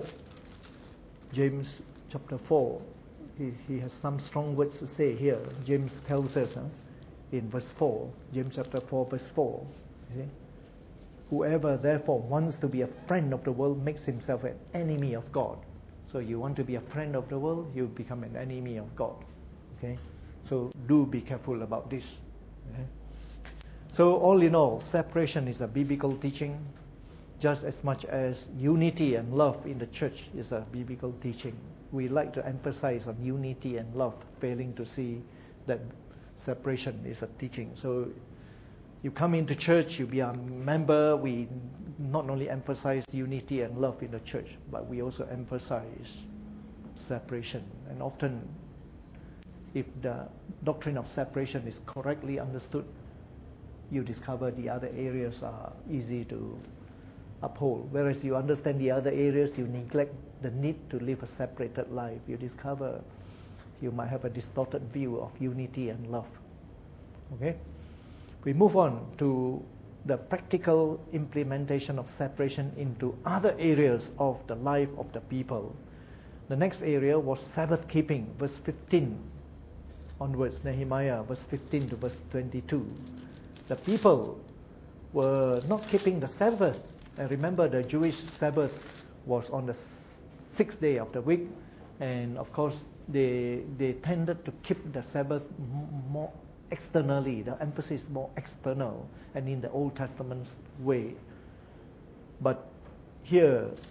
James chapter 4, he has some strong words to say here. James tells us in verse 4, James chapter 4 verse 4. See? Whoever therefore wants to be a friend of the world makes himself an enemy of God. So you want to be a friend of the world, you become an enemy of God. Okay? So do be careful about this. Okay? So all in all, separation is a biblical teaching, just as much as unity and love in the church is a biblical teaching. We like to emphasize on unity and love, failing to see that separation is a teaching. So you come into church, you be a member, we not only emphasize unity and love in the church, but we also emphasize separation. And often, if the doctrine of separation is correctly understood, you discover the other areas are easy to uphold. Whereas you understand the other areas, you neglect the need to live a separated life. You discover you might have a distorted view of unity and love. Okay? We move on to the practical implementation of separation into other areas of the life of the people. The next area was Sabbath keeping, verse 15 onwards, Nehemiah, verse 15 to verse 22. The people were not keeping the Sabbath. And remember, the Jewish Sabbath was on the sixth day of the week, and of course they tended to keep the Sabbath more externally. The emphasis is more external and in the Old Testament way. But here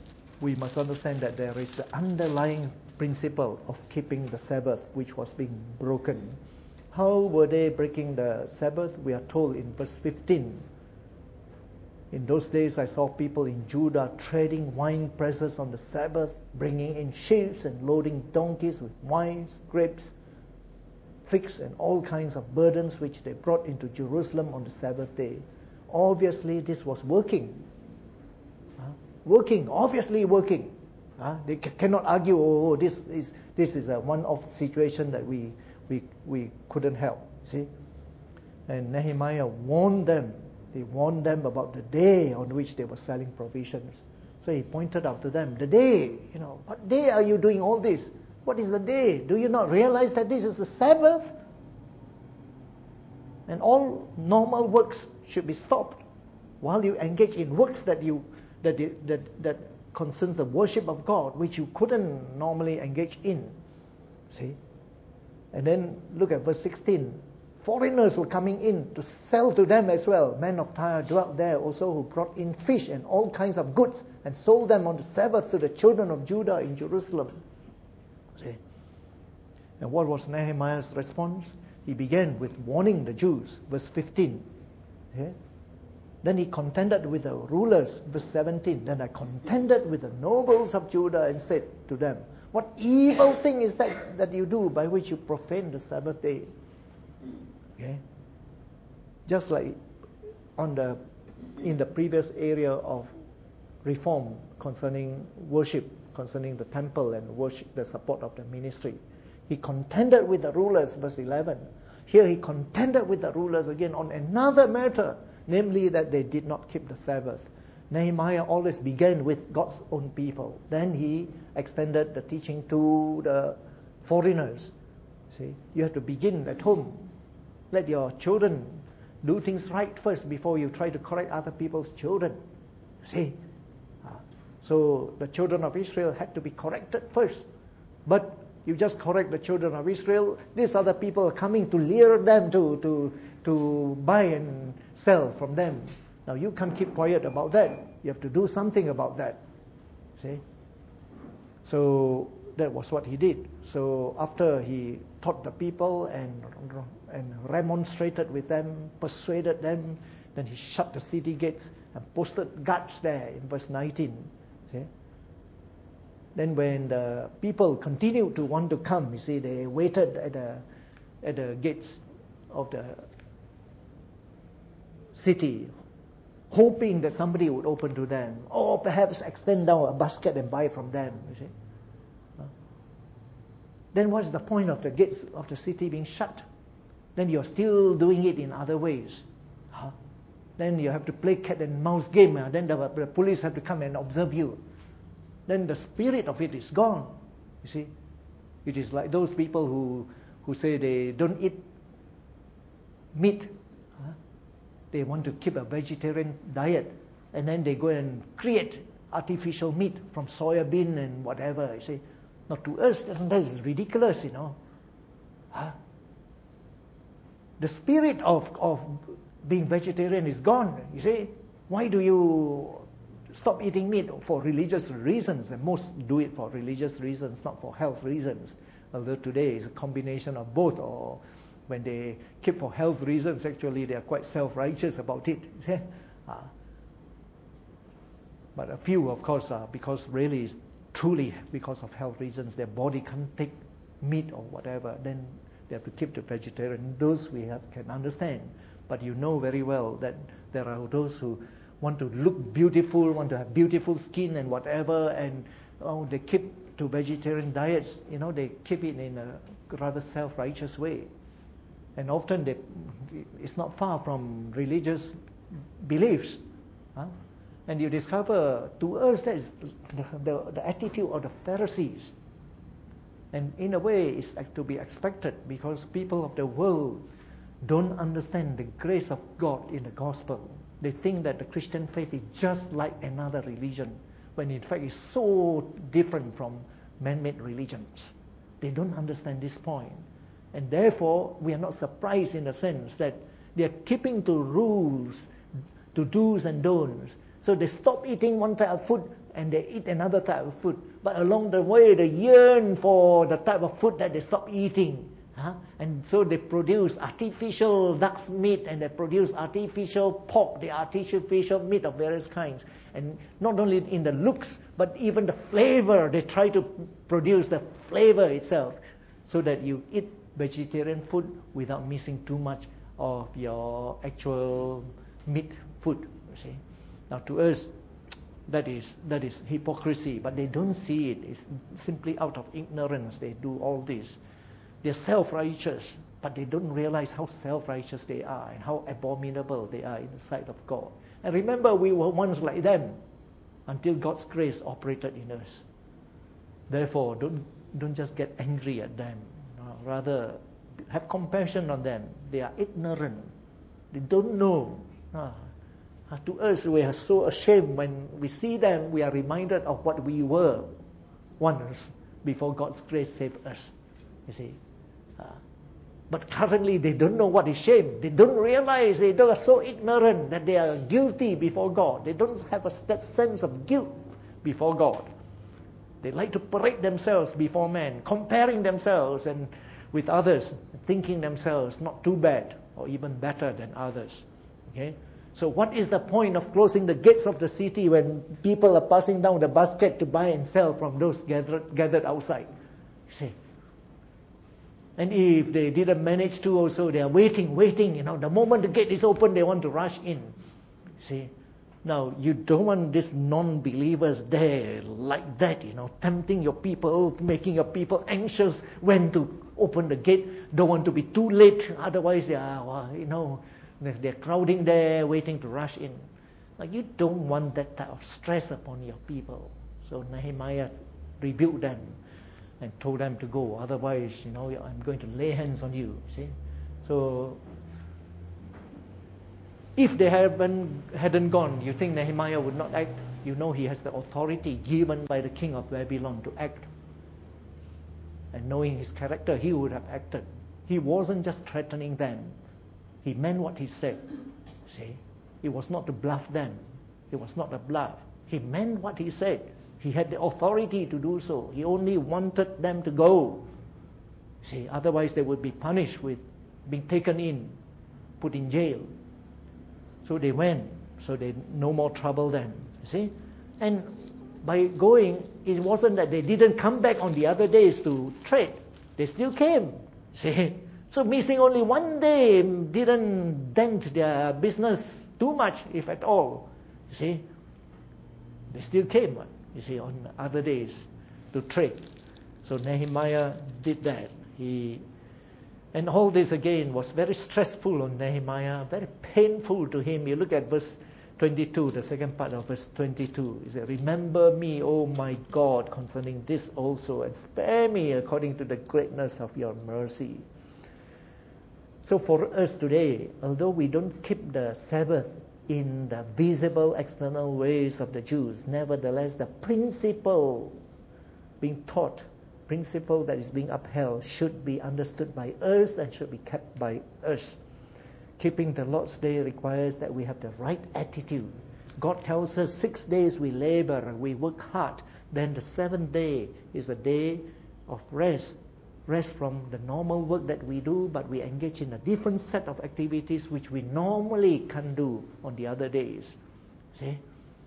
we must understand that there is the underlying principle of keeping the Sabbath, which was being broken. How were they breaking the Sabbath? We are told in verse 15. In those days I saw people in Judah treading wine presses on the Sabbath, bringing in sheaves and loading donkeys with wines, grapes, figs, and all kinds of burdens which they brought into Jerusalem on the Sabbath day. Obviously this was working. Obviously working. They cannot argue, this is a one-off situation that we couldn't help. See? And Nehemiah warned them. He warned them about the day on which they were selling provisions. So he pointed out to them, the day, what day are you doing all this? What is the day? Do you not realize that this is the Sabbath? And all normal works should be stopped while you engage in works that concerns the worship of God, which you couldn't normally engage in. See? And then look at verse 16. Foreigners were coming in to sell to them as well. Men of Tyre dwelt there also, who brought in fish and all kinds of goods and sold them on the Sabbath to the children of Judah in Jerusalem. See? And what was Nehemiah's response? He began with warning the Jews, verse 15. See? Then he contended with the rulers, verse 17. Then I contended with the nobles of Judah and said to them, what evil thing is that you do by which you profane the Sabbath day? Okay. Just like in the previous area of reform concerning worship, concerning the temple and worship, the support of the ministry, he contended with the rulers, verse 11. Here he contended with the rulers again on another matter, namely that they did not keep the Sabbath. Nehemiah always began with God's own people. Then he extended the teaching to the foreigners. See, you have to begin at home. Let your children do things right first before you try to correct other people's children. See? So the children of Israel had to be corrected first. But you just correct the children of Israel, these other people are coming to lure them to buy and sell from them. Now you can't keep quiet about that. You have to do something about that. See? So that was what he did. So after he taught the people and remonstrated with them, persuaded them, then he shut the city gates and posted guards there in verse 19. See? Then when the people continued to want to come, you see, they waited at the gates of the city, hoping that somebody would open to them, or perhaps extend down a basket and buy from them, you see. Then what's the point of the gates of the city being shut? Then you're still doing it in other ways. Then you have to play cat and mouse game. Then the police have to come and observe you. Then the spirit of it is gone. You see, it is like those people who say they don't eat meat. They want to keep a vegetarian diet, and then they go and create artificial meat from soya bean and whatever. You see. Now to us, that is ridiculous, The spirit of being vegetarian is gone, you see. Why do you stop eating meat? For religious reasons, and most do it for religious reasons, not for health reasons. Although today is a combination of both, or when they keep for health reasons, actually they are quite self-righteous about it. You see? But a few, of course, because really it's truly because of health reasons, their body can't take meat or whatever, then they have to keep the vegetarian. Those can understand. But you know very well that there are those who want to look beautiful, want to have beautiful skin and whatever, and they keep to vegetarian diets. They keep it in a rather self-righteous way. And often it's not far from religious beliefs. And you discover, to us, that is the attitude of the Pharisees. And in a way, it's to be expected, because people of the world don't understand the grace of God in the gospel. They think that the Christian faith is just like another religion, when in fact it's so different from man-made religions. They don't understand this point. And therefore, we are not surprised in the sense that they are keeping to rules, to do's and don'ts. So they stop eating one type of food and they eat another type of food. But along the way, they yearn for the type of food that they stop eating. And so they produce artificial duck's meat, and they produce artificial pork, the artificial meat of various kinds. And not only in the looks, but even the flavor, they try to produce the flavor itself, so that you eat vegetarian food without missing too much of your actual meat food, you see. Now to us, that is hypocrisy, but they don't see it. It's simply out of ignorance they do all this. They're self-righteous, but they don't realize how self-righteous they are and how abominable they are in the sight of God. And remember, we were once like them until God's grace operated in us. Therefore, don't just get angry at them. Rather, have compassion on them. They are ignorant. They don't know. To us, we are so ashamed when we see them. We are reminded of what we were once before God's grace saved us. You see. But currently they don't know what is shame. They don't realize, they are so ignorant that they are guilty before God. They don't have that sense of guilt before God. They like to parade themselves before men, comparing themselves and with others, thinking themselves not too bad or even better than others. Okay? So what is the point of closing the gates of the city when people are passing down the basket to buy and sell from those gathered outside? You see. And if they didn't manage to also, they are waiting. The moment the gate is open, they want to rush in. See? Now, you don't want these non-believers there like that, tempting your people, making your people anxious when to open the gate. Don't want to be too late, otherwise they are, they're crowding there, waiting to rush in. Now, you don't want that type of stress upon your people. So Nehemiah rebuked them and told them to go. Otherwise, I'm going to lay hands on you. See? So, if they hadn't gone, you think Nehemiah would not act? He has the authority given by the king of Babylon to act. And knowing his character, he would have acted. He wasn't just threatening them. He meant what he said. See? It was not to bluff them. It was not a bluff. He meant what he said. He had the authority to do so. He only wanted them to go. See, otherwise they would be punished with being taken in, put in jail. So they went, so they no more trouble them. See? And by going, it wasn't that they didn't come back on the other days to trade. They still came. See? So missing only one day didn't dent their business too much, if at all. See? They still came, on other days to trade. So Nehemiah did that. And all this again was very stressful on Nehemiah, very painful to him. You look at verse 22, the second part of verse 22. He said, "Remember me, O my God, concerning this also, and spare me according to the greatness of your mercy." So for us today, although we don't keep the Sabbath in the visible external ways of the Jews, nevertheless the principle being taught, principle that is being upheld, should be understood by us and should be kept by us. Keeping the Lord's Day requires that we have the right attitude. God tells us 6 days we labor, we work hard. Then the 7th day is a day of rest. Rest from the normal work that we do, but we engage in a different set of activities which we normally can't do on the other days. See?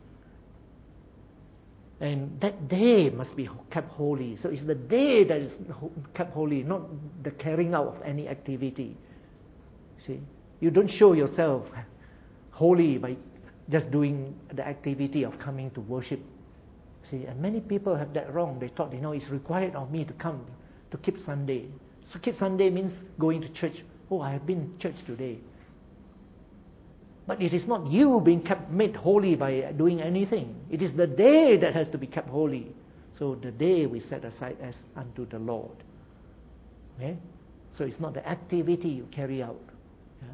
And that day must be kept holy. So it's the day that is kept holy, not the carrying out of any activity. See? You don't show yourself holy by just doing the activity of coming to worship. See? And many people have that wrong. They thought, it's required of me to come to keep Sunday. So keep Sunday means going to church. Oh, I have been to church today. But it is not you being made holy by doing anything. It is the day that has to be kept holy. So the day we set aside as unto the Lord. Okay? So it's not the activity you carry out. Yeah?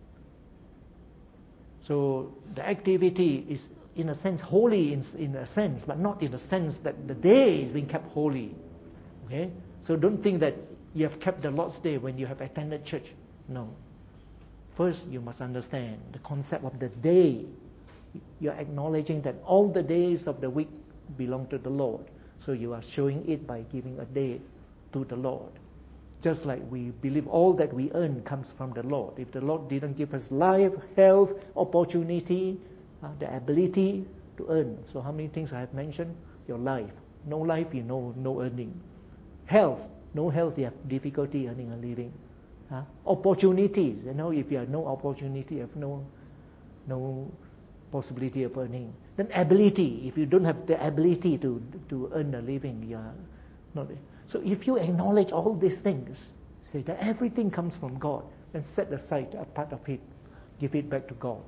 So the activity is in a sense holy in a sense, but not in the sense that the day is being kept holy. Okay? So don't think that you have kept the Lord's Day when you have attended church. No. First, you must understand the concept of the day. You're acknowledging that all the days of the week belong to the Lord. So you are showing it by giving a day to the Lord. Just like we believe all that we earn comes from the Lord. If the Lord didn't give us life, health, opportunity, the ability to earn. So how many things I have mentioned? Your life. No life, you know, no earning. Health. No health, you have difficulty earning a living. Opportunities. You know, if you have no opportunity, you have no possibility of earning. Then ability. If you don't have the ability to earn a living, you are not. So if you acknowledge all these things, say that everything comes from God, then set aside a part of it, give it back to God,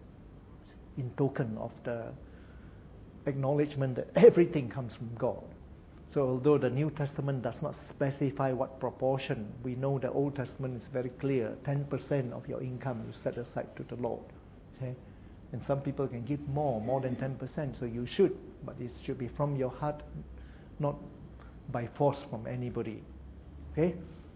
in token of the acknowledgement that everything comes from God. So although the New Testament does not specify what proportion, we know the Old Testament is very clear. 10% of your income you set aside to the Lord. Okay? And some people can give more than 10%, so you should, but it should be from your heart, not by force from anybody. Okay?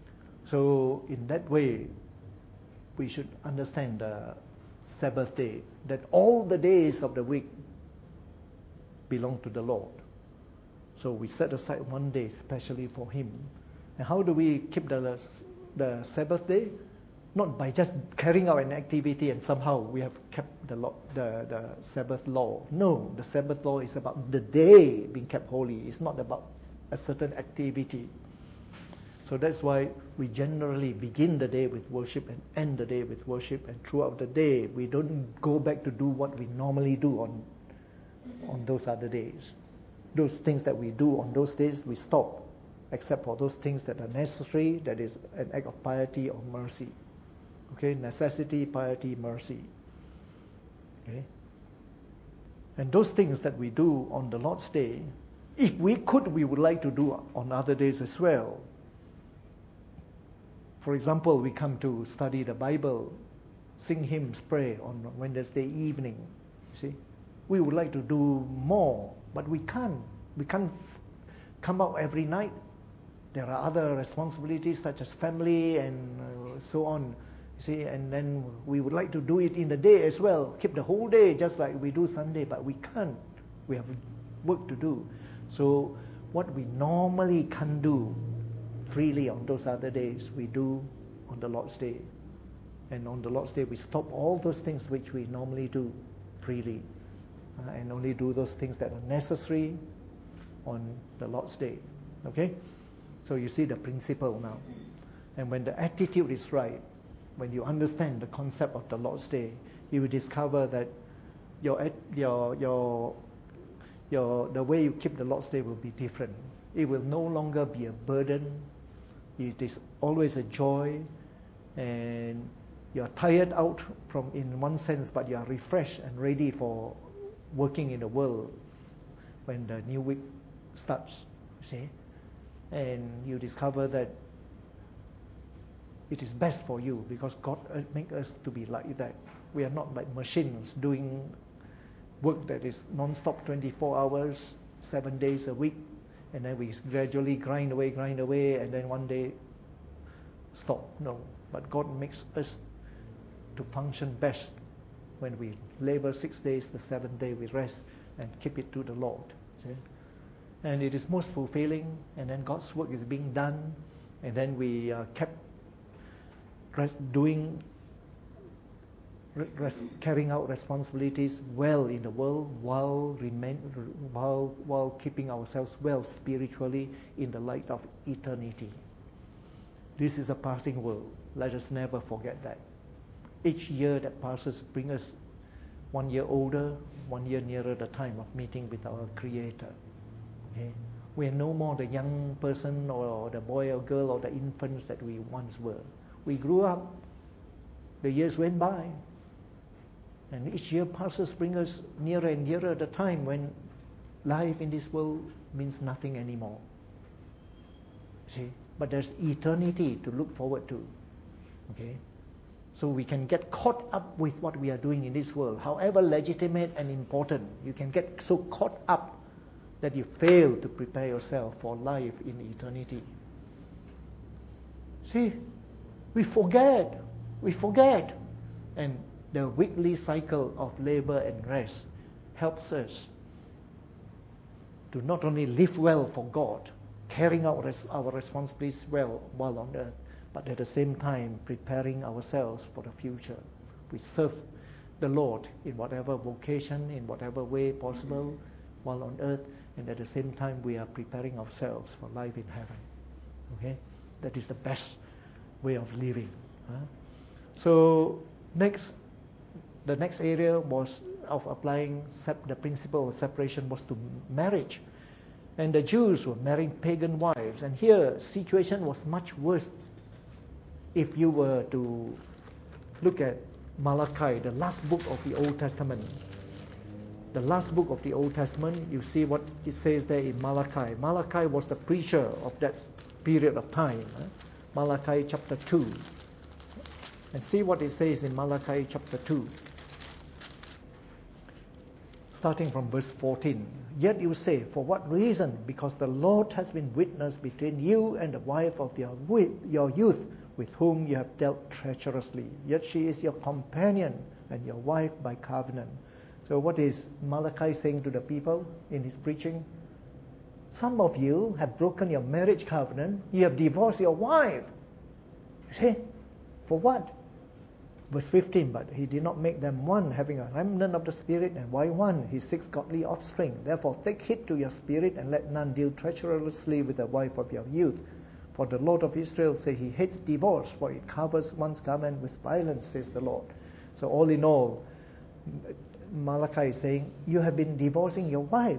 So in that way, we should understand the Sabbath day, that all the days of the week belong to the Lord. So we set aside one day specially for Him. And how do we keep the Sabbath day? Not by just carrying out an activity and somehow we have kept the Sabbath law. No, the Sabbath law is about the day being kept holy. It's not about a certain activity. So that's why we generally begin the day with worship and end the day with worship. And throughout the day, we don't go back to do what we normally do on those other days. Those things that we do on those days, we stop, except for those things that are necessary, that is an act of piety or mercy. Okay, necessity, piety, mercy. Okay, and those things that we do on the Lord's Day, if we could, we would like to do on other days as well. For example, we come to study the Bible, sing hymns, pray on Wednesday evening. You see, we would like to do more, but we can't. We can't come out every night. There are other responsibilities such as family and so on. You see, and then we would like to do it in the day as well, keep the whole day just like we do Sunday, but we can't. We have work to do. So what we normally can't do freely on those other days, we do on the Lord's Day. And on the Lord's Day, we stop all those things which we normally do freely, and only do those things that are necessary on the Lord's Day. Okay? So you see the principle now. And when the attitude is right, when you understand the concept of the Lord's Day, you will discover that the way you keep the Lord's Day will be different. It will no longer be a burden. It is always a joy, and you are tired out from, in one sense, but you are refreshed and ready for working in the world when the new week starts. See, and you discover that it is best for you because God make us to be like that. We are not like machines doing work that is non-stop 24 hours, 7 days a week, and then we gradually grind away, and then one day stop. No, but God makes us to function best when we labor 6 days, the 7th day we rest and keep it to the Lord. See? And it is most fulfilling, and then God's work is being done, and then we kept carrying out responsibilities well in the world while keeping ourselves well spiritually in the light of eternity. This is a passing world. Let us never forget that. Each year that passes brings us 1 year older, 1 year nearer the time of meeting with our Creator. Okay? We are no more the young person or the boy or girl or the infants that we once were. We grew up. The years went by. And each year passes brings us nearer and nearer the time when life in this world means nothing anymore. See? But there's eternity to look forward to. Okay? So we can get caught up with what we are doing in this world, however legitimate and important. You can get so caught up that you fail to prepare yourself for life in eternity. See, we forget. And the weekly cycle of labor and rest helps us to not only live well for God, carrying out our responsibilities well while on earth, but at the same time preparing ourselves for the future. We serve the Lord in whatever vocation, in whatever way possible while on earth, and at the same time we are preparing ourselves for life in heaven. Okay? That is the best way of living. So the next area was of applying the principle of separation was to marriage. And the Jews were marrying pagan wives. And here, situation was much worse. If you were to look at Malachi, the last book of the Old Testament. The last book of the Old Testament, you see what it says there in Malachi. Malachi was the preacher of that period of time. Malachi chapter 2. And see what it says in Malachi chapter 2. Starting from verse 14. Yet you say, for what reason? Because the Lord has been witness between you and the wife of your youth, with whom you have dealt treacherously. Yet she is your companion and your wife by covenant. So what is Malachi saying to the people in his preaching? Some of you have broken your marriage covenant. You have divorced your wife. You see? For what? Verse 15, but he did not make them one, having a remnant of the Spirit, and why one? He seeks godly offspring. Therefore take heed to your spirit, and let none deal treacherously with the wife of your youth. For the Lord of Israel says he hates divorce, for it covers one's garment with violence, says the Lord. So all in all, Malachi is saying, you have been divorcing your wife,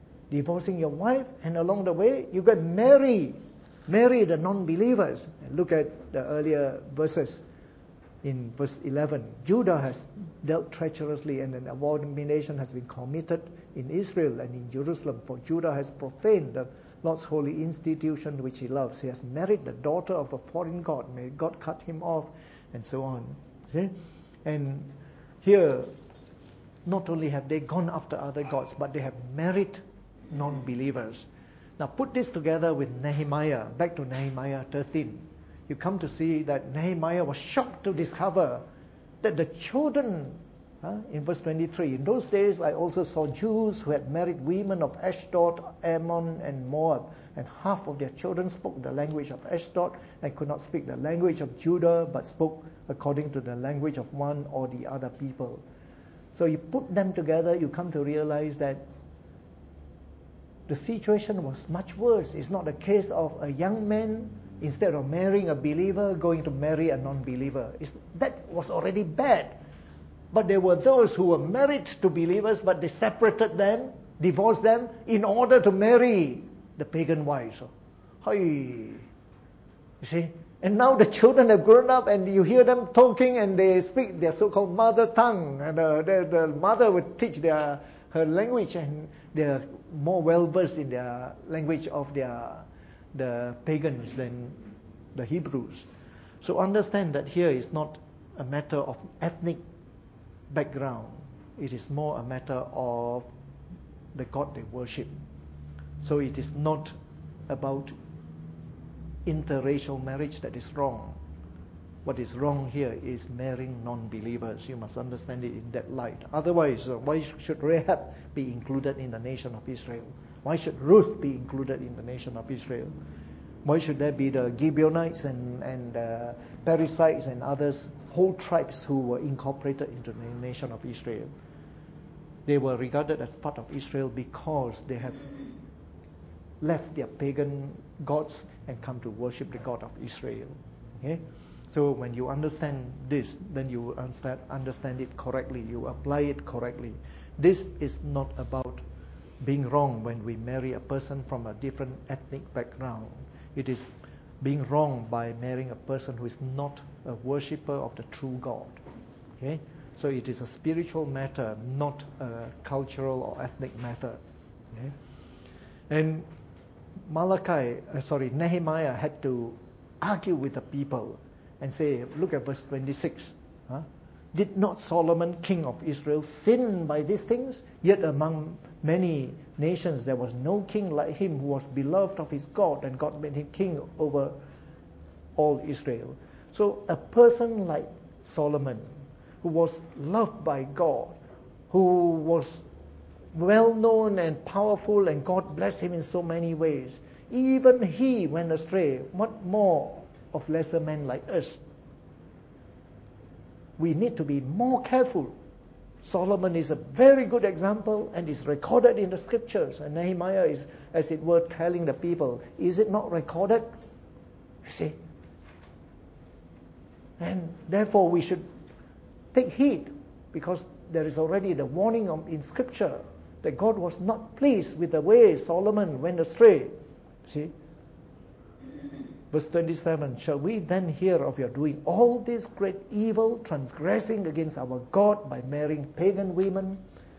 and along the way, you got marry the non-believers. And look at the earlier verses. In verse 11, Judah has dealt treacherously, and an abomination has been committed in Israel and in Jerusalem. For Judah has profaned the Lord's holy institution which he loves. He has married the daughter of a foreign god. May God cut him off, and so on. See? And here, not only have they gone after other gods, but they have married non-believers. Now put this together with Nehemiah. Back to Nehemiah 13. You come to see that Nehemiah was shocked to discover that the children, in verse 23, in those days I also saw Jews who had married women of Ashdod, Ammon, and Moab, and half of their children spoke the language of Ashdod and could not speak the language of Judah, but spoke according to the language of one or the other people. So you put them together, you come to realize that the situation was much worse. It's not a case of a young man, instead of marrying a believer, going to marry a non-believer. That was already bad. But there were those who were married to believers, but they separated them, divorced them, in order to marry the pagan wives. Hey, you see? And now the children have grown up, and you hear them talking, and they speak their so-called mother tongue. And the mother would teach her language, and they're more well-versed in their language of the pagans than the Hebrews. So understand that here is not a matter of ethnic background. It is more a matter of the God they worship. So it is not about interracial marriage that is wrong. What is wrong here is marrying non-believers. You must understand it in that light. Otherwise, why should Rahab be included in the nation of Israel? Why should Ruth be included in the nation of Israel? Why should there be the Gibeonites and Perizzites and others, whole tribes who were incorporated into the nation of Israel? They were regarded as part of Israel because they have left their pagan gods and come to worship the God of Israel. Okay? So when you understand this, then you understand it correctly. You apply it correctly. This is not about being wrong when we marry a person from a different ethnic background. It is being wrong by marrying a person who is not a worshipper of the true God. Okay? So it is a spiritual matter, not a cultural or ethnic matter. Okay? And Nehemiah had to argue with the people and say, look at verse 26. Did not Solomon, king of Israel, sin by these things? Yet among many nations there was no king like him who was beloved of his God, and God made him king over all Israel. So a person like Solomon, who was loved by God, who was well known and powerful, and God blessed him in so many ways. Even he went astray. What more of lesser men like us? We need to be more careful. Solomon is a very good example and is recorded in the scriptures. And Nehemiah is, as it were, telling the people, is it not recorded? You see? And therefore we should take heed, because there is already the warning in scripture that God was not pleased with the way Solomon went astray. See? Verse 27, shall we then hear of your doing all this great evil, transgressing against our God by marrying pagan women?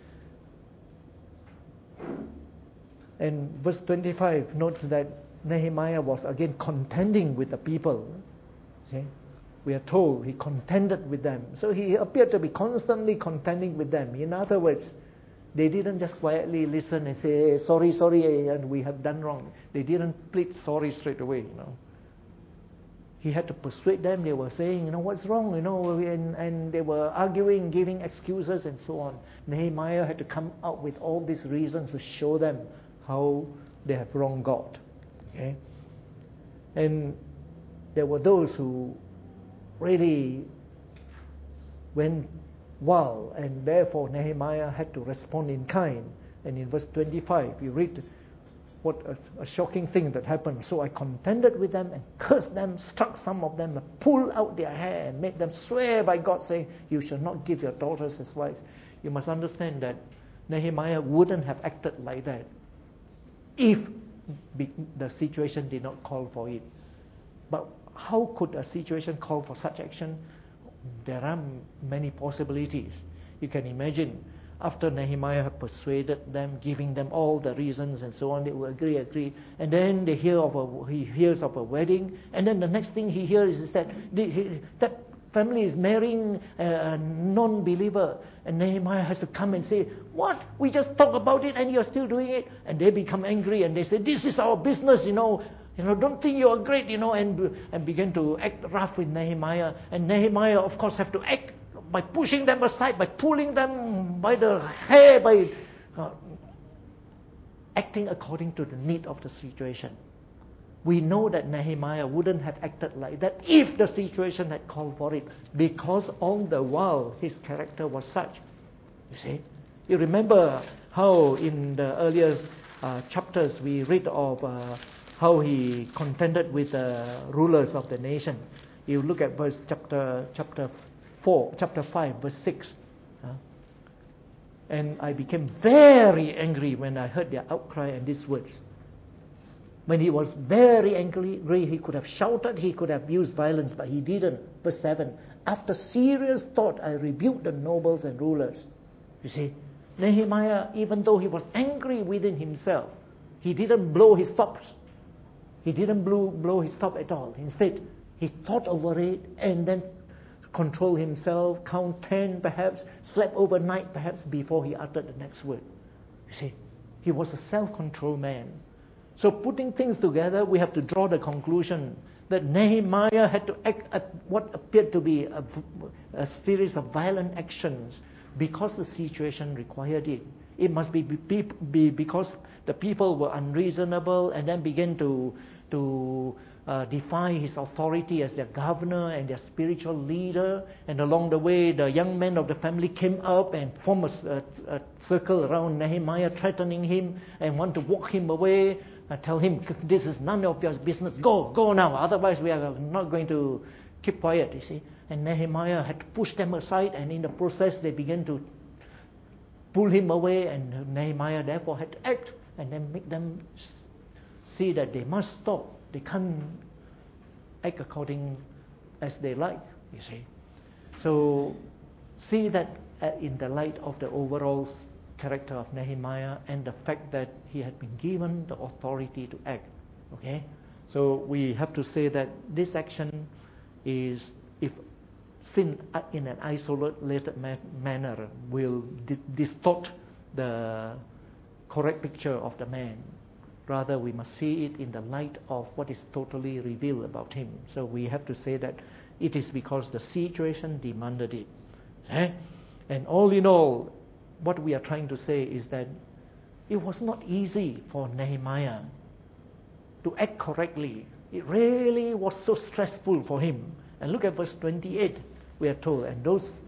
And verse 25, note that Nehemiah was again contending with the people. See? We are told he contended with them. So he appeared to be constantly contending with them. In other words, they didn't just quietly listen and say, sorry, and we have done wrong. They didn't plead sorry straight away, He had to persuade them. They were saying, what's wrong, and they were arguing, giving excuses and so on. Nehemiah had to come out with all these reasons to show them how they have wronged God. Okay? And there were those who really went wild, and therefore Nehemiah had to respond in kind. And in verse 25, you read what a shocking thing that happened. So I contended with them and cursed them, struck some of them, and pulled out their hair and made them swear by God, saying, you shall not give your daughters as wives. You must understand that Nehemiah wouldn't have acted like that if the situation did not call for it. But how could a situation call for such action? There are many possibilities. You can imagine, after Nehemiah had persuaded them, giving them all the reasons and so on, they will agree. And then he hears of a wedding, and then the next thing he hears is that that family is marrying a non-believer, and Nehemiah has to come and say, what? We just talked about it and you're still doing it? And they become angry and they say, this is our business, don't think you are great, and begin to act rough with Nehemiah. And Nehemiah, of course, have to act by pushing them aside, by pulling them by the hair, by acting according to the need of the situation. We know that Nehemiah wouldn't have acted like that if the situation had called for it, because all the while his character was such. You see? You remember how in the earlier chapters we read of how he contended with the rulers of the nation. You look at verse chapter 5, verse 6. And I became very angry when I heard their outcry and these words. When he was very angry, he could have shouted, he could have used violence, but he didn't. Verse 7, after serious thought, I rebuked the nobles and rulers. You see, Nehemiah, even though he was angry within himself, he didn't blow his stops. He didn't blow his top at all. Instead, he thought over it and then controlled himself, count 10 perhaps, slept overnight perhaps before he uttered the next word. You see, he was a self-controlled man. So putting things together, we have to draw the conclusion that Nehemiah had to act at what appeared to be a series of violent actions because the situation required it. It must be because the people were unreasonable and then began to defy his authority as their governor and their spiritual leader. And along the way, the young men of the family came up and formed a circle around Nehemiah, threatening him and want to walk him away. Tell him, this is none of your business. Go now. Otherwise, we are not going to keep quiet, you see. And Nehemiah had to push them aside, and in the process, they began to pull him away, and Nehemiah therefore had to act and then make them see that they must stop. They can't act according as they like, you see. So see that in the light of the overall character of Nehemiah and the fact that he had been given the authority to act. Okay? So we have to say that this action is, if seen in an isolated manner, will distort the correct picture of the man. Rather, we must see it in the light of what is totally revealed about him. So we have to say that it is because the situation demanded it. Okay? And all in all, what we are trying to say is that it was not easy for Nehemiah to act correctly. It really was so stressful for him. And look at verse 28. We are told, and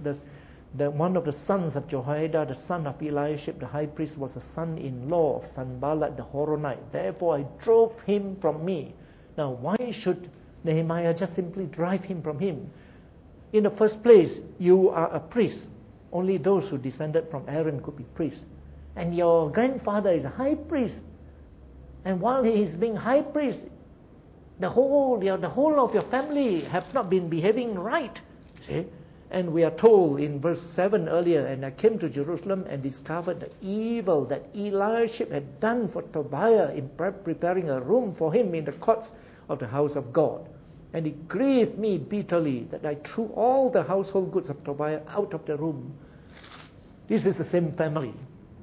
one of the sons of Jehoiada, the son of Eliashib, the high priest, was a son-in-law of Sanballat the Horonite. Therefore I drove him from me. Now, why should Nehemiah just simply drive him from him? In the first place, you are a priest. Only those who descended from Aaron could be priests. And your grandfather is a high priest. And while he is being high priest, the whole of your family have not been behaving right. See? And we are told in verse 7 earlier, and I came to Jerusalem and discovered the evil that Eliashib had done for Tobiah in preparing a room for him in the courts of the house of God. And it grieved me bitterly that I threw all the household goods of Tobiah out of the room. This is the same family.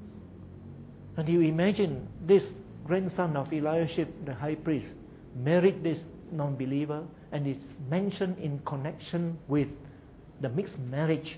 And you imagine this grandson of Eliashib, the high priest, married this non-believer, and it's mentioned in connection with the mixed marriage.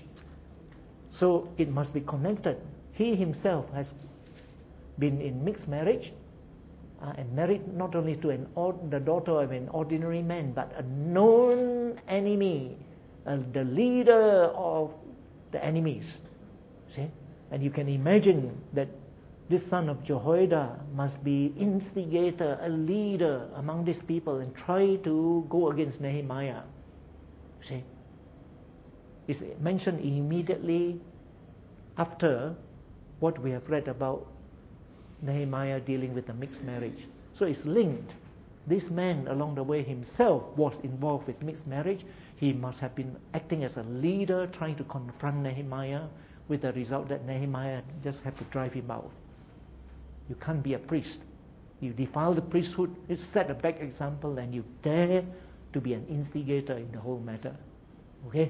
So it must be connected. He himself has been in mixed marriage and married not only to the daughter of an ordinary man, but a known enemy, the leader of the enemies. See? And you can imagine that this son of Jehoiada must be instigator, a leader among these people, and try to go against Nehemiah. See? It's mentioned immediately after what we have read about Nehemiah dealing with the mixed marriage. So it's linked. This man along the way himself was involved with mixed marriage. He must have been acting as a leader, trying to confront Nehemiah, with the result that Nehemiah just had to drive him out. You can't be a priest. You defile the priesthood, it set a bad example, and you dare to be an instigator in the whole matter. Okay?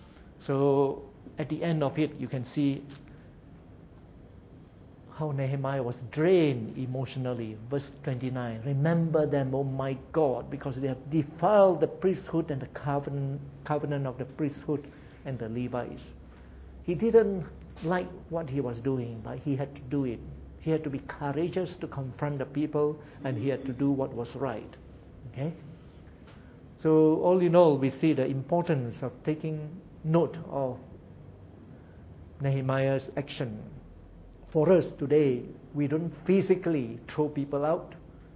So at the end of it, you can see how Nehemiah was drained emotionally. Verse 29, remember them, O my God, because they have defiled the priesthood and the covenant of the priesthood and the Levites. He didn't like what he was doing, but he had to do it. He had to be courageous to confront the people, and he had to do what was right. Okay? So all in all, we see the importance of taking note of Nehemiah's action. For us today, we don't physically throw people out,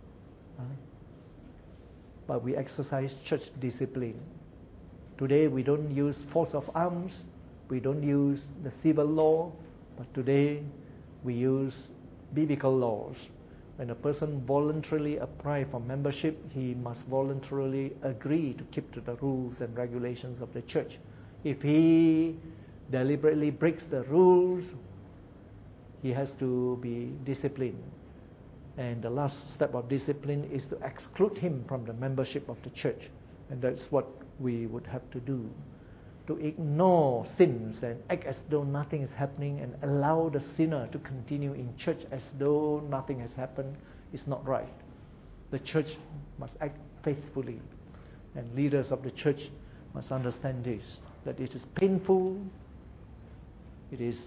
but we exercise church discipline. Today, we don't use force of arms, we don't use the civil law, but today we use biblical laws. When a person voluntarily applies for membership, he must voluntarily agree to keep to the rules and regulations of the church. If he deliberately breaks the rules, he has to be disciplined. And the last step of discipline is to exclude him from the membership of the church. And that's what we would have to do. To ignore sins and act as though nothing is happening and allow the sinner to continue in church as though nothing has happened is not right. The church must act faithfully, and leaders of the church must understand this, that it is painful, it is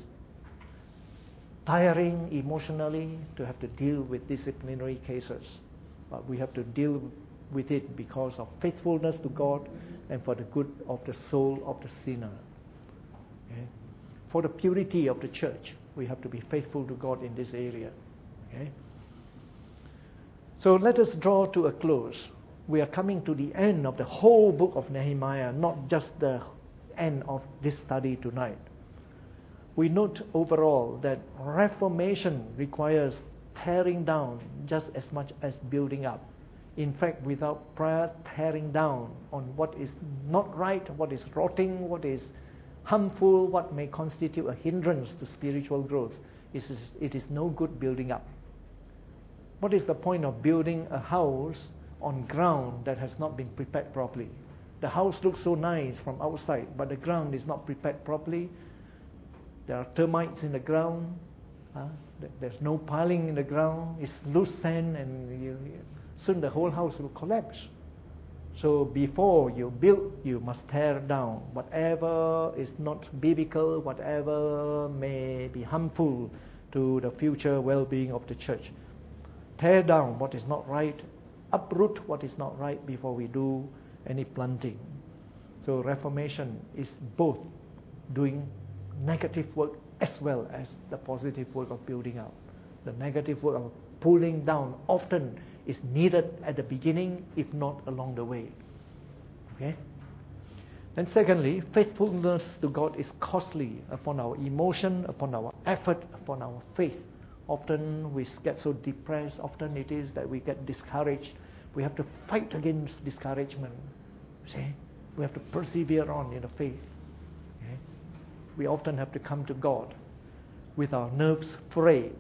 tiring emotionally to have to deal with disciplinary cases, but we have to deal with it because of faithfulness to God and for the good of the soul of the sinner. Okay? For the purity of the church, we have to be faithful to God in this area. Okay? So let us draw to a close. We are coming to the end of the whole book of Nehemiah, not just the end of this study tonight. We note overall that reformation requires tearing down just as much as building up. In fact, without prior tearing down on what is not right, what is rotting, what is harmful, what may constitute a hindrance to spiritual growth, it is no good building up. What is the point of building a house on ground that has not been prepared properly? The house looks so nice from outside, but the ground is not prepared properly. There are termites in the ground. There's no piling in the ground. It's loose sand, and soon the whole house will collapse. So before you build, you must tear down whatever is not biblical, whatever may be harmful to the future well-being of the church. Tear down what is not right, uproot what is not right before we do any planting. So Reformation is both doing negative work as well as the positive work of building up. The negative work of pulling down often is needed at the beginning, if not along the way. Okay? And secondly, faithfulness to God is costly upon our emotion, upon our effort, upon our faith. Often we get so depressed, often it is that we get discouraged. We have to fight against discouragement. See? We have to persevere on in the faith. Okay? We often have to come to God with our nerves frayed.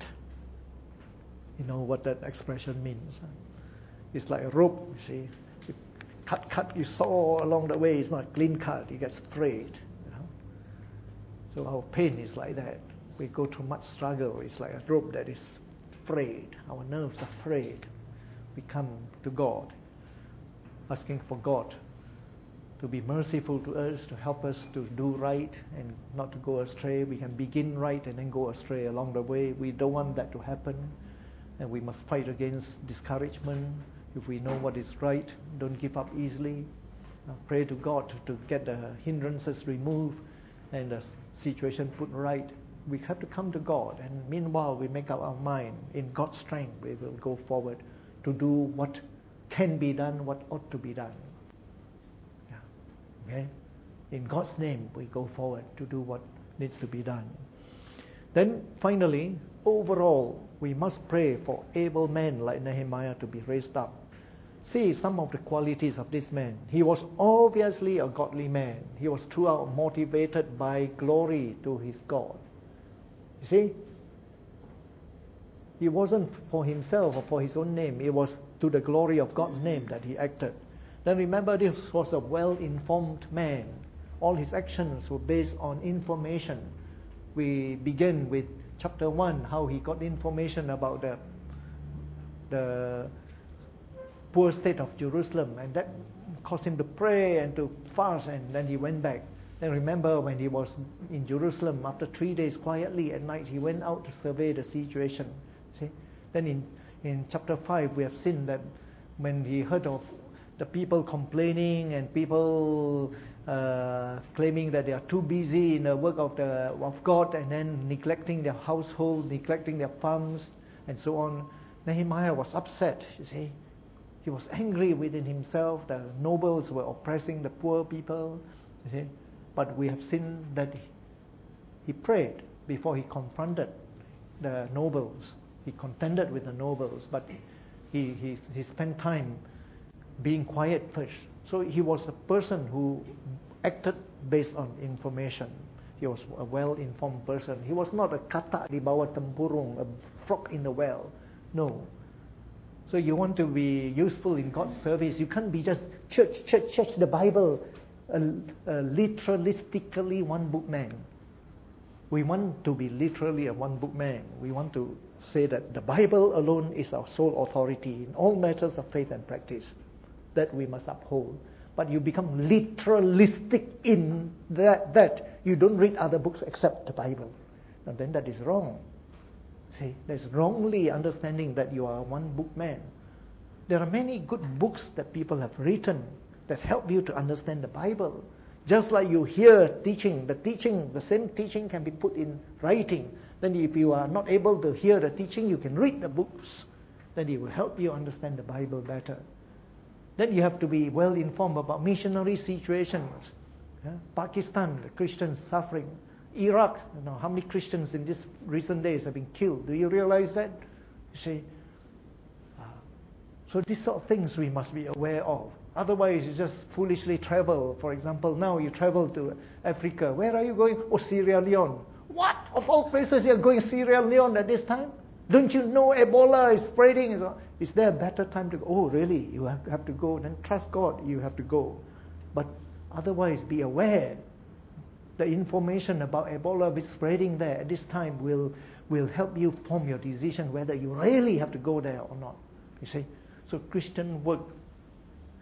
You know what that expression means. Huh? It's like a rope, you see. You cut, you saw along the way, it's not clean cut, it gets frayed. You know? So our pain is like that. We go through much struggle. It's like a rope that is frayed. Our nerves are frayed. We come to God, asking for God to be merciful to us, to help us to do right and not to go astray. We can begin right and then go astray along the way. We don't want that to happen. And we must fight against discouragement. If we know what is right, don't give up easily. Pray to God to get the hindrances removed and the situation put right. We have to come to God, and meanwhile we make up our mind. In God's strength we will go forward to do what can be done, what ought to be done. Yeah. Okay? In God's name we go forward to do what needs to be done. Then finally, overall, we must pray for able men like Nehemiah to be raised up. See some of the qualities of this man. He was obviously a godly man. He was throughout motivated by glory to his God. You see? It wasn't for himself or for his own name. It was to the glory of God's name that he acted. Then remember, this was a well-informed man. All his actions were based on information. We begin with chapter 1, how he got information about the poor state of Jerusalem, and that caused him to pray and to fast, and then he went back. Then remember, when he was in Jerusalem, after 3 days quietly at night, he went out to survey the situation. See? Then in chapter 5, we have seen that when he heard of the people complaining and people claiming that they are too busy in the work of God, and then neglecting their household, neglecting their farms, and so on, Nehemiah was upset, you see. He was angry within himself. The nobles were oppressing the poor people, you see. But we have seen that he prayed before he confronted the nobles. He contended with the nobles, but he spent time being quiet first. So he was a person who acted based on information. He was a well-informed person. He was not a kata di bawah tempurung, a frog in the well. No. So you want to be useful in God's service. You can't be just church, the Bible, literalistically one-book man. We want to be literally a one-book man. We want to say that the Bible alone is our sole authority in all matters of faith and practice. That we must uphold. But you become literalistic in that you don't read other books except the Bible. And then that is wrong. See, that's wrongly understanding that you are a one-book man. There are many good books that people have written that help you to understand the Bible. Just like you hear teaching, the same teaching can be put in writing. Then if you are not able to hear the teaching, you can read the books. Then it will help you understand the Bible better. Then you have to be well informed about missionary situations. Pakistan, the Christians suffering. Iraq, how many Christians in these recent days have been killed? Do you realize that? You see? So these sort of things we must be aware of. Otherwise, you just foolishly travel. For example, now you travel to Africa. Where are you going? Oh, Sierra Leone. What? Of all places, you're going Sierra Leone at this time? Don't you know Ebola is spreading? Is there a better time to go? Oh, really? You have to go. Then trust God, you have to go. But otherwise, be aware. The information about Ebola is spreading there at this time will help you form your decision whether you really have to go there or not. You see? So Christian work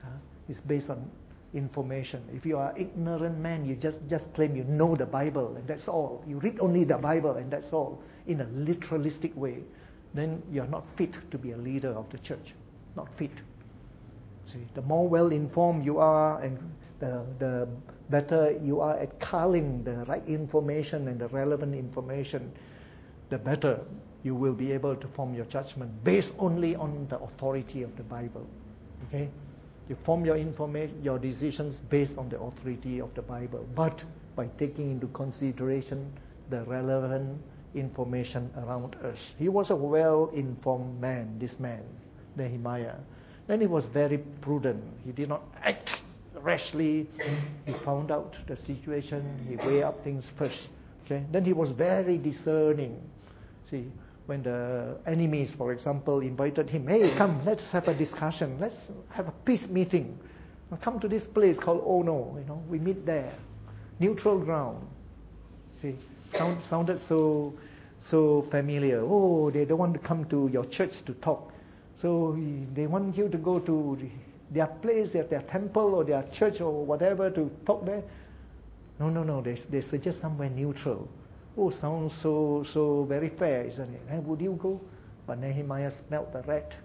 is based on information. If you are ignorant man, you just claim you know the Bible and that's all. You read only the Bible and that's all in a literalistic way. Then you're not fit to be a leader of the church. Not fit. See, the more well-informed you are and the better you are at culling the right information and the relevant information, the better you will be able to form your judgment based only on the authority of the Bible. Okay? You form your decisions based on the authority of the Bible, but by taking into consideration the relevant information around us. He was a well-informed man, this man, Nehemiah. Then he was very prudent. He did not act rashly. He found out the situation. He weighed up things first. Okay? Then he was very discerning. See, when the enemies, for example, invited him, hey, come, let's have a discussion. Let's have a peace meeting. Come to this place called Ono. We meet there. Neutral ground. See, sounded so familiar. Oh, they don't want to come to your church to talk. So they want you to go to their place, their temple or their church or whatever to talk there. No. They suggest somewhere neutral. Oh, sounds so very fair, isn't it? And would you go? But Nehemiah smelt the rat.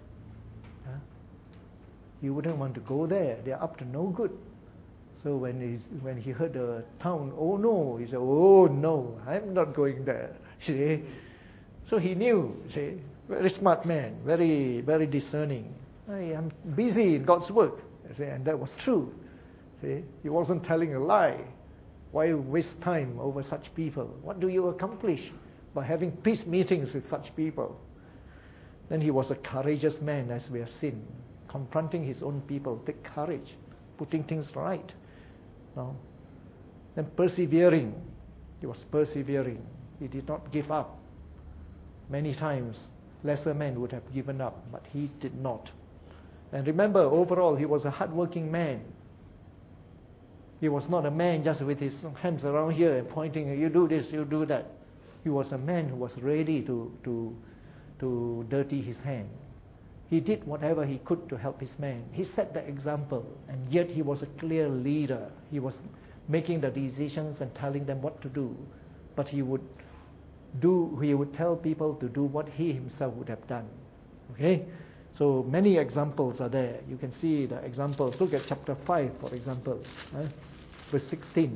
He wouldn't want to go there. They're up to no good. So when he heard the town, oh no, he said, oh no, I'm not going there. See? So he knew, see, very smart man, very, very discerning. I am busy in God's work. See? And that was true. See? He wasn't telling a lie. Why waste time over such people? What do you accomplish by having peace meetings with such people? Then he was a courageous man, as we have seen, confronting his own people. Take courage, putting things right. No? Then persevering. He was persevering. He did not give up. Many times, lesser men would have given up, but he did not. And remember, overall, he was a hardworking man. He was not a man just with his hands around here and pointing, you do this, you do that. He was a man who was ready to dirty his hand. He did whatever he could to help his men. He set the example, and yet he was a clear leader. He was making the decisions and telling them what to do. But he would tell people to do what he himself would have done. Okay? So many examples are there. You can see the examples. Look at chapter 5, for example. Verse 16.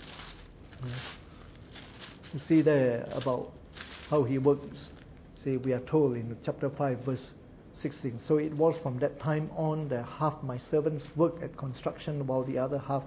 You see there about how he works. See, we are told in chapter 5, verse 16. So it was from that time on that half my servants worked at construction, while the other half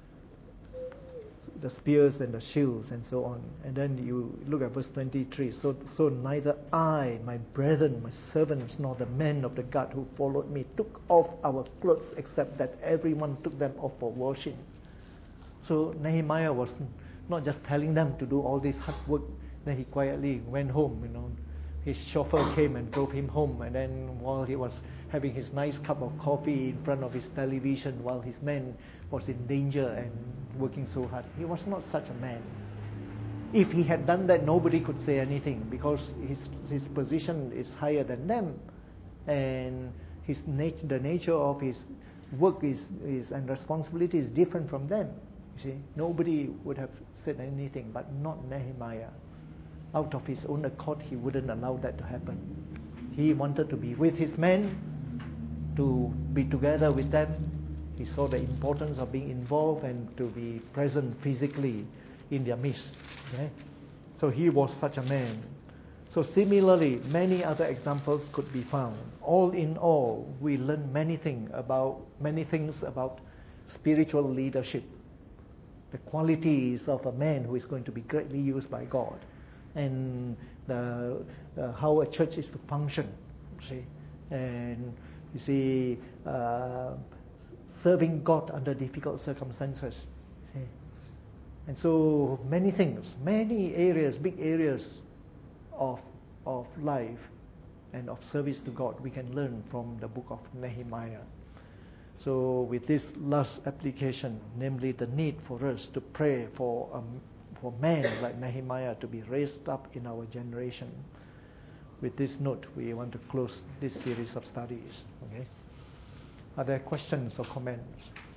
the spears and the shields and so on. And then you look at verse 23. So neither I, my brethren, my servants, nor the men of the guard who followed me took off our clothes, except that everyone took them off for washing. So Nehemiah was not just telling them to do all this hard work. Then he quietly went home. His chauffeur came and drove him home, and then while he was having his nice cup of coffee in front of his television, while his man was in danger and working so hard. He was not such a man. If he had done that, nobody could say anything, because his position is higher than them, and the nature of his work and responsibility is different from them. You see, nobody would have said anything, but not Nehemiah. Out of his own accord, he wouldn't allow that to happen. He wanted to be with his men, to be together with them. He saw the importance of being involved and to be present physically in their midst. Okay? So he was such a man. So similarly, many other examples could be found. All in all, we learn many things about spiritual leadership, the qualities of a man who is going to be greatly used by God, and how a church is to function. See? And you see, serving God under difficult circumstances. See? And so many things, many areas, big areas of life and of service to God we can learn from the book of Nehemiah. So with this last application, namely the need for us to pray for men like Nehemiah to be raised up in our generation. With this note, we want to close this series of studies. Okay. Are there questions or comments?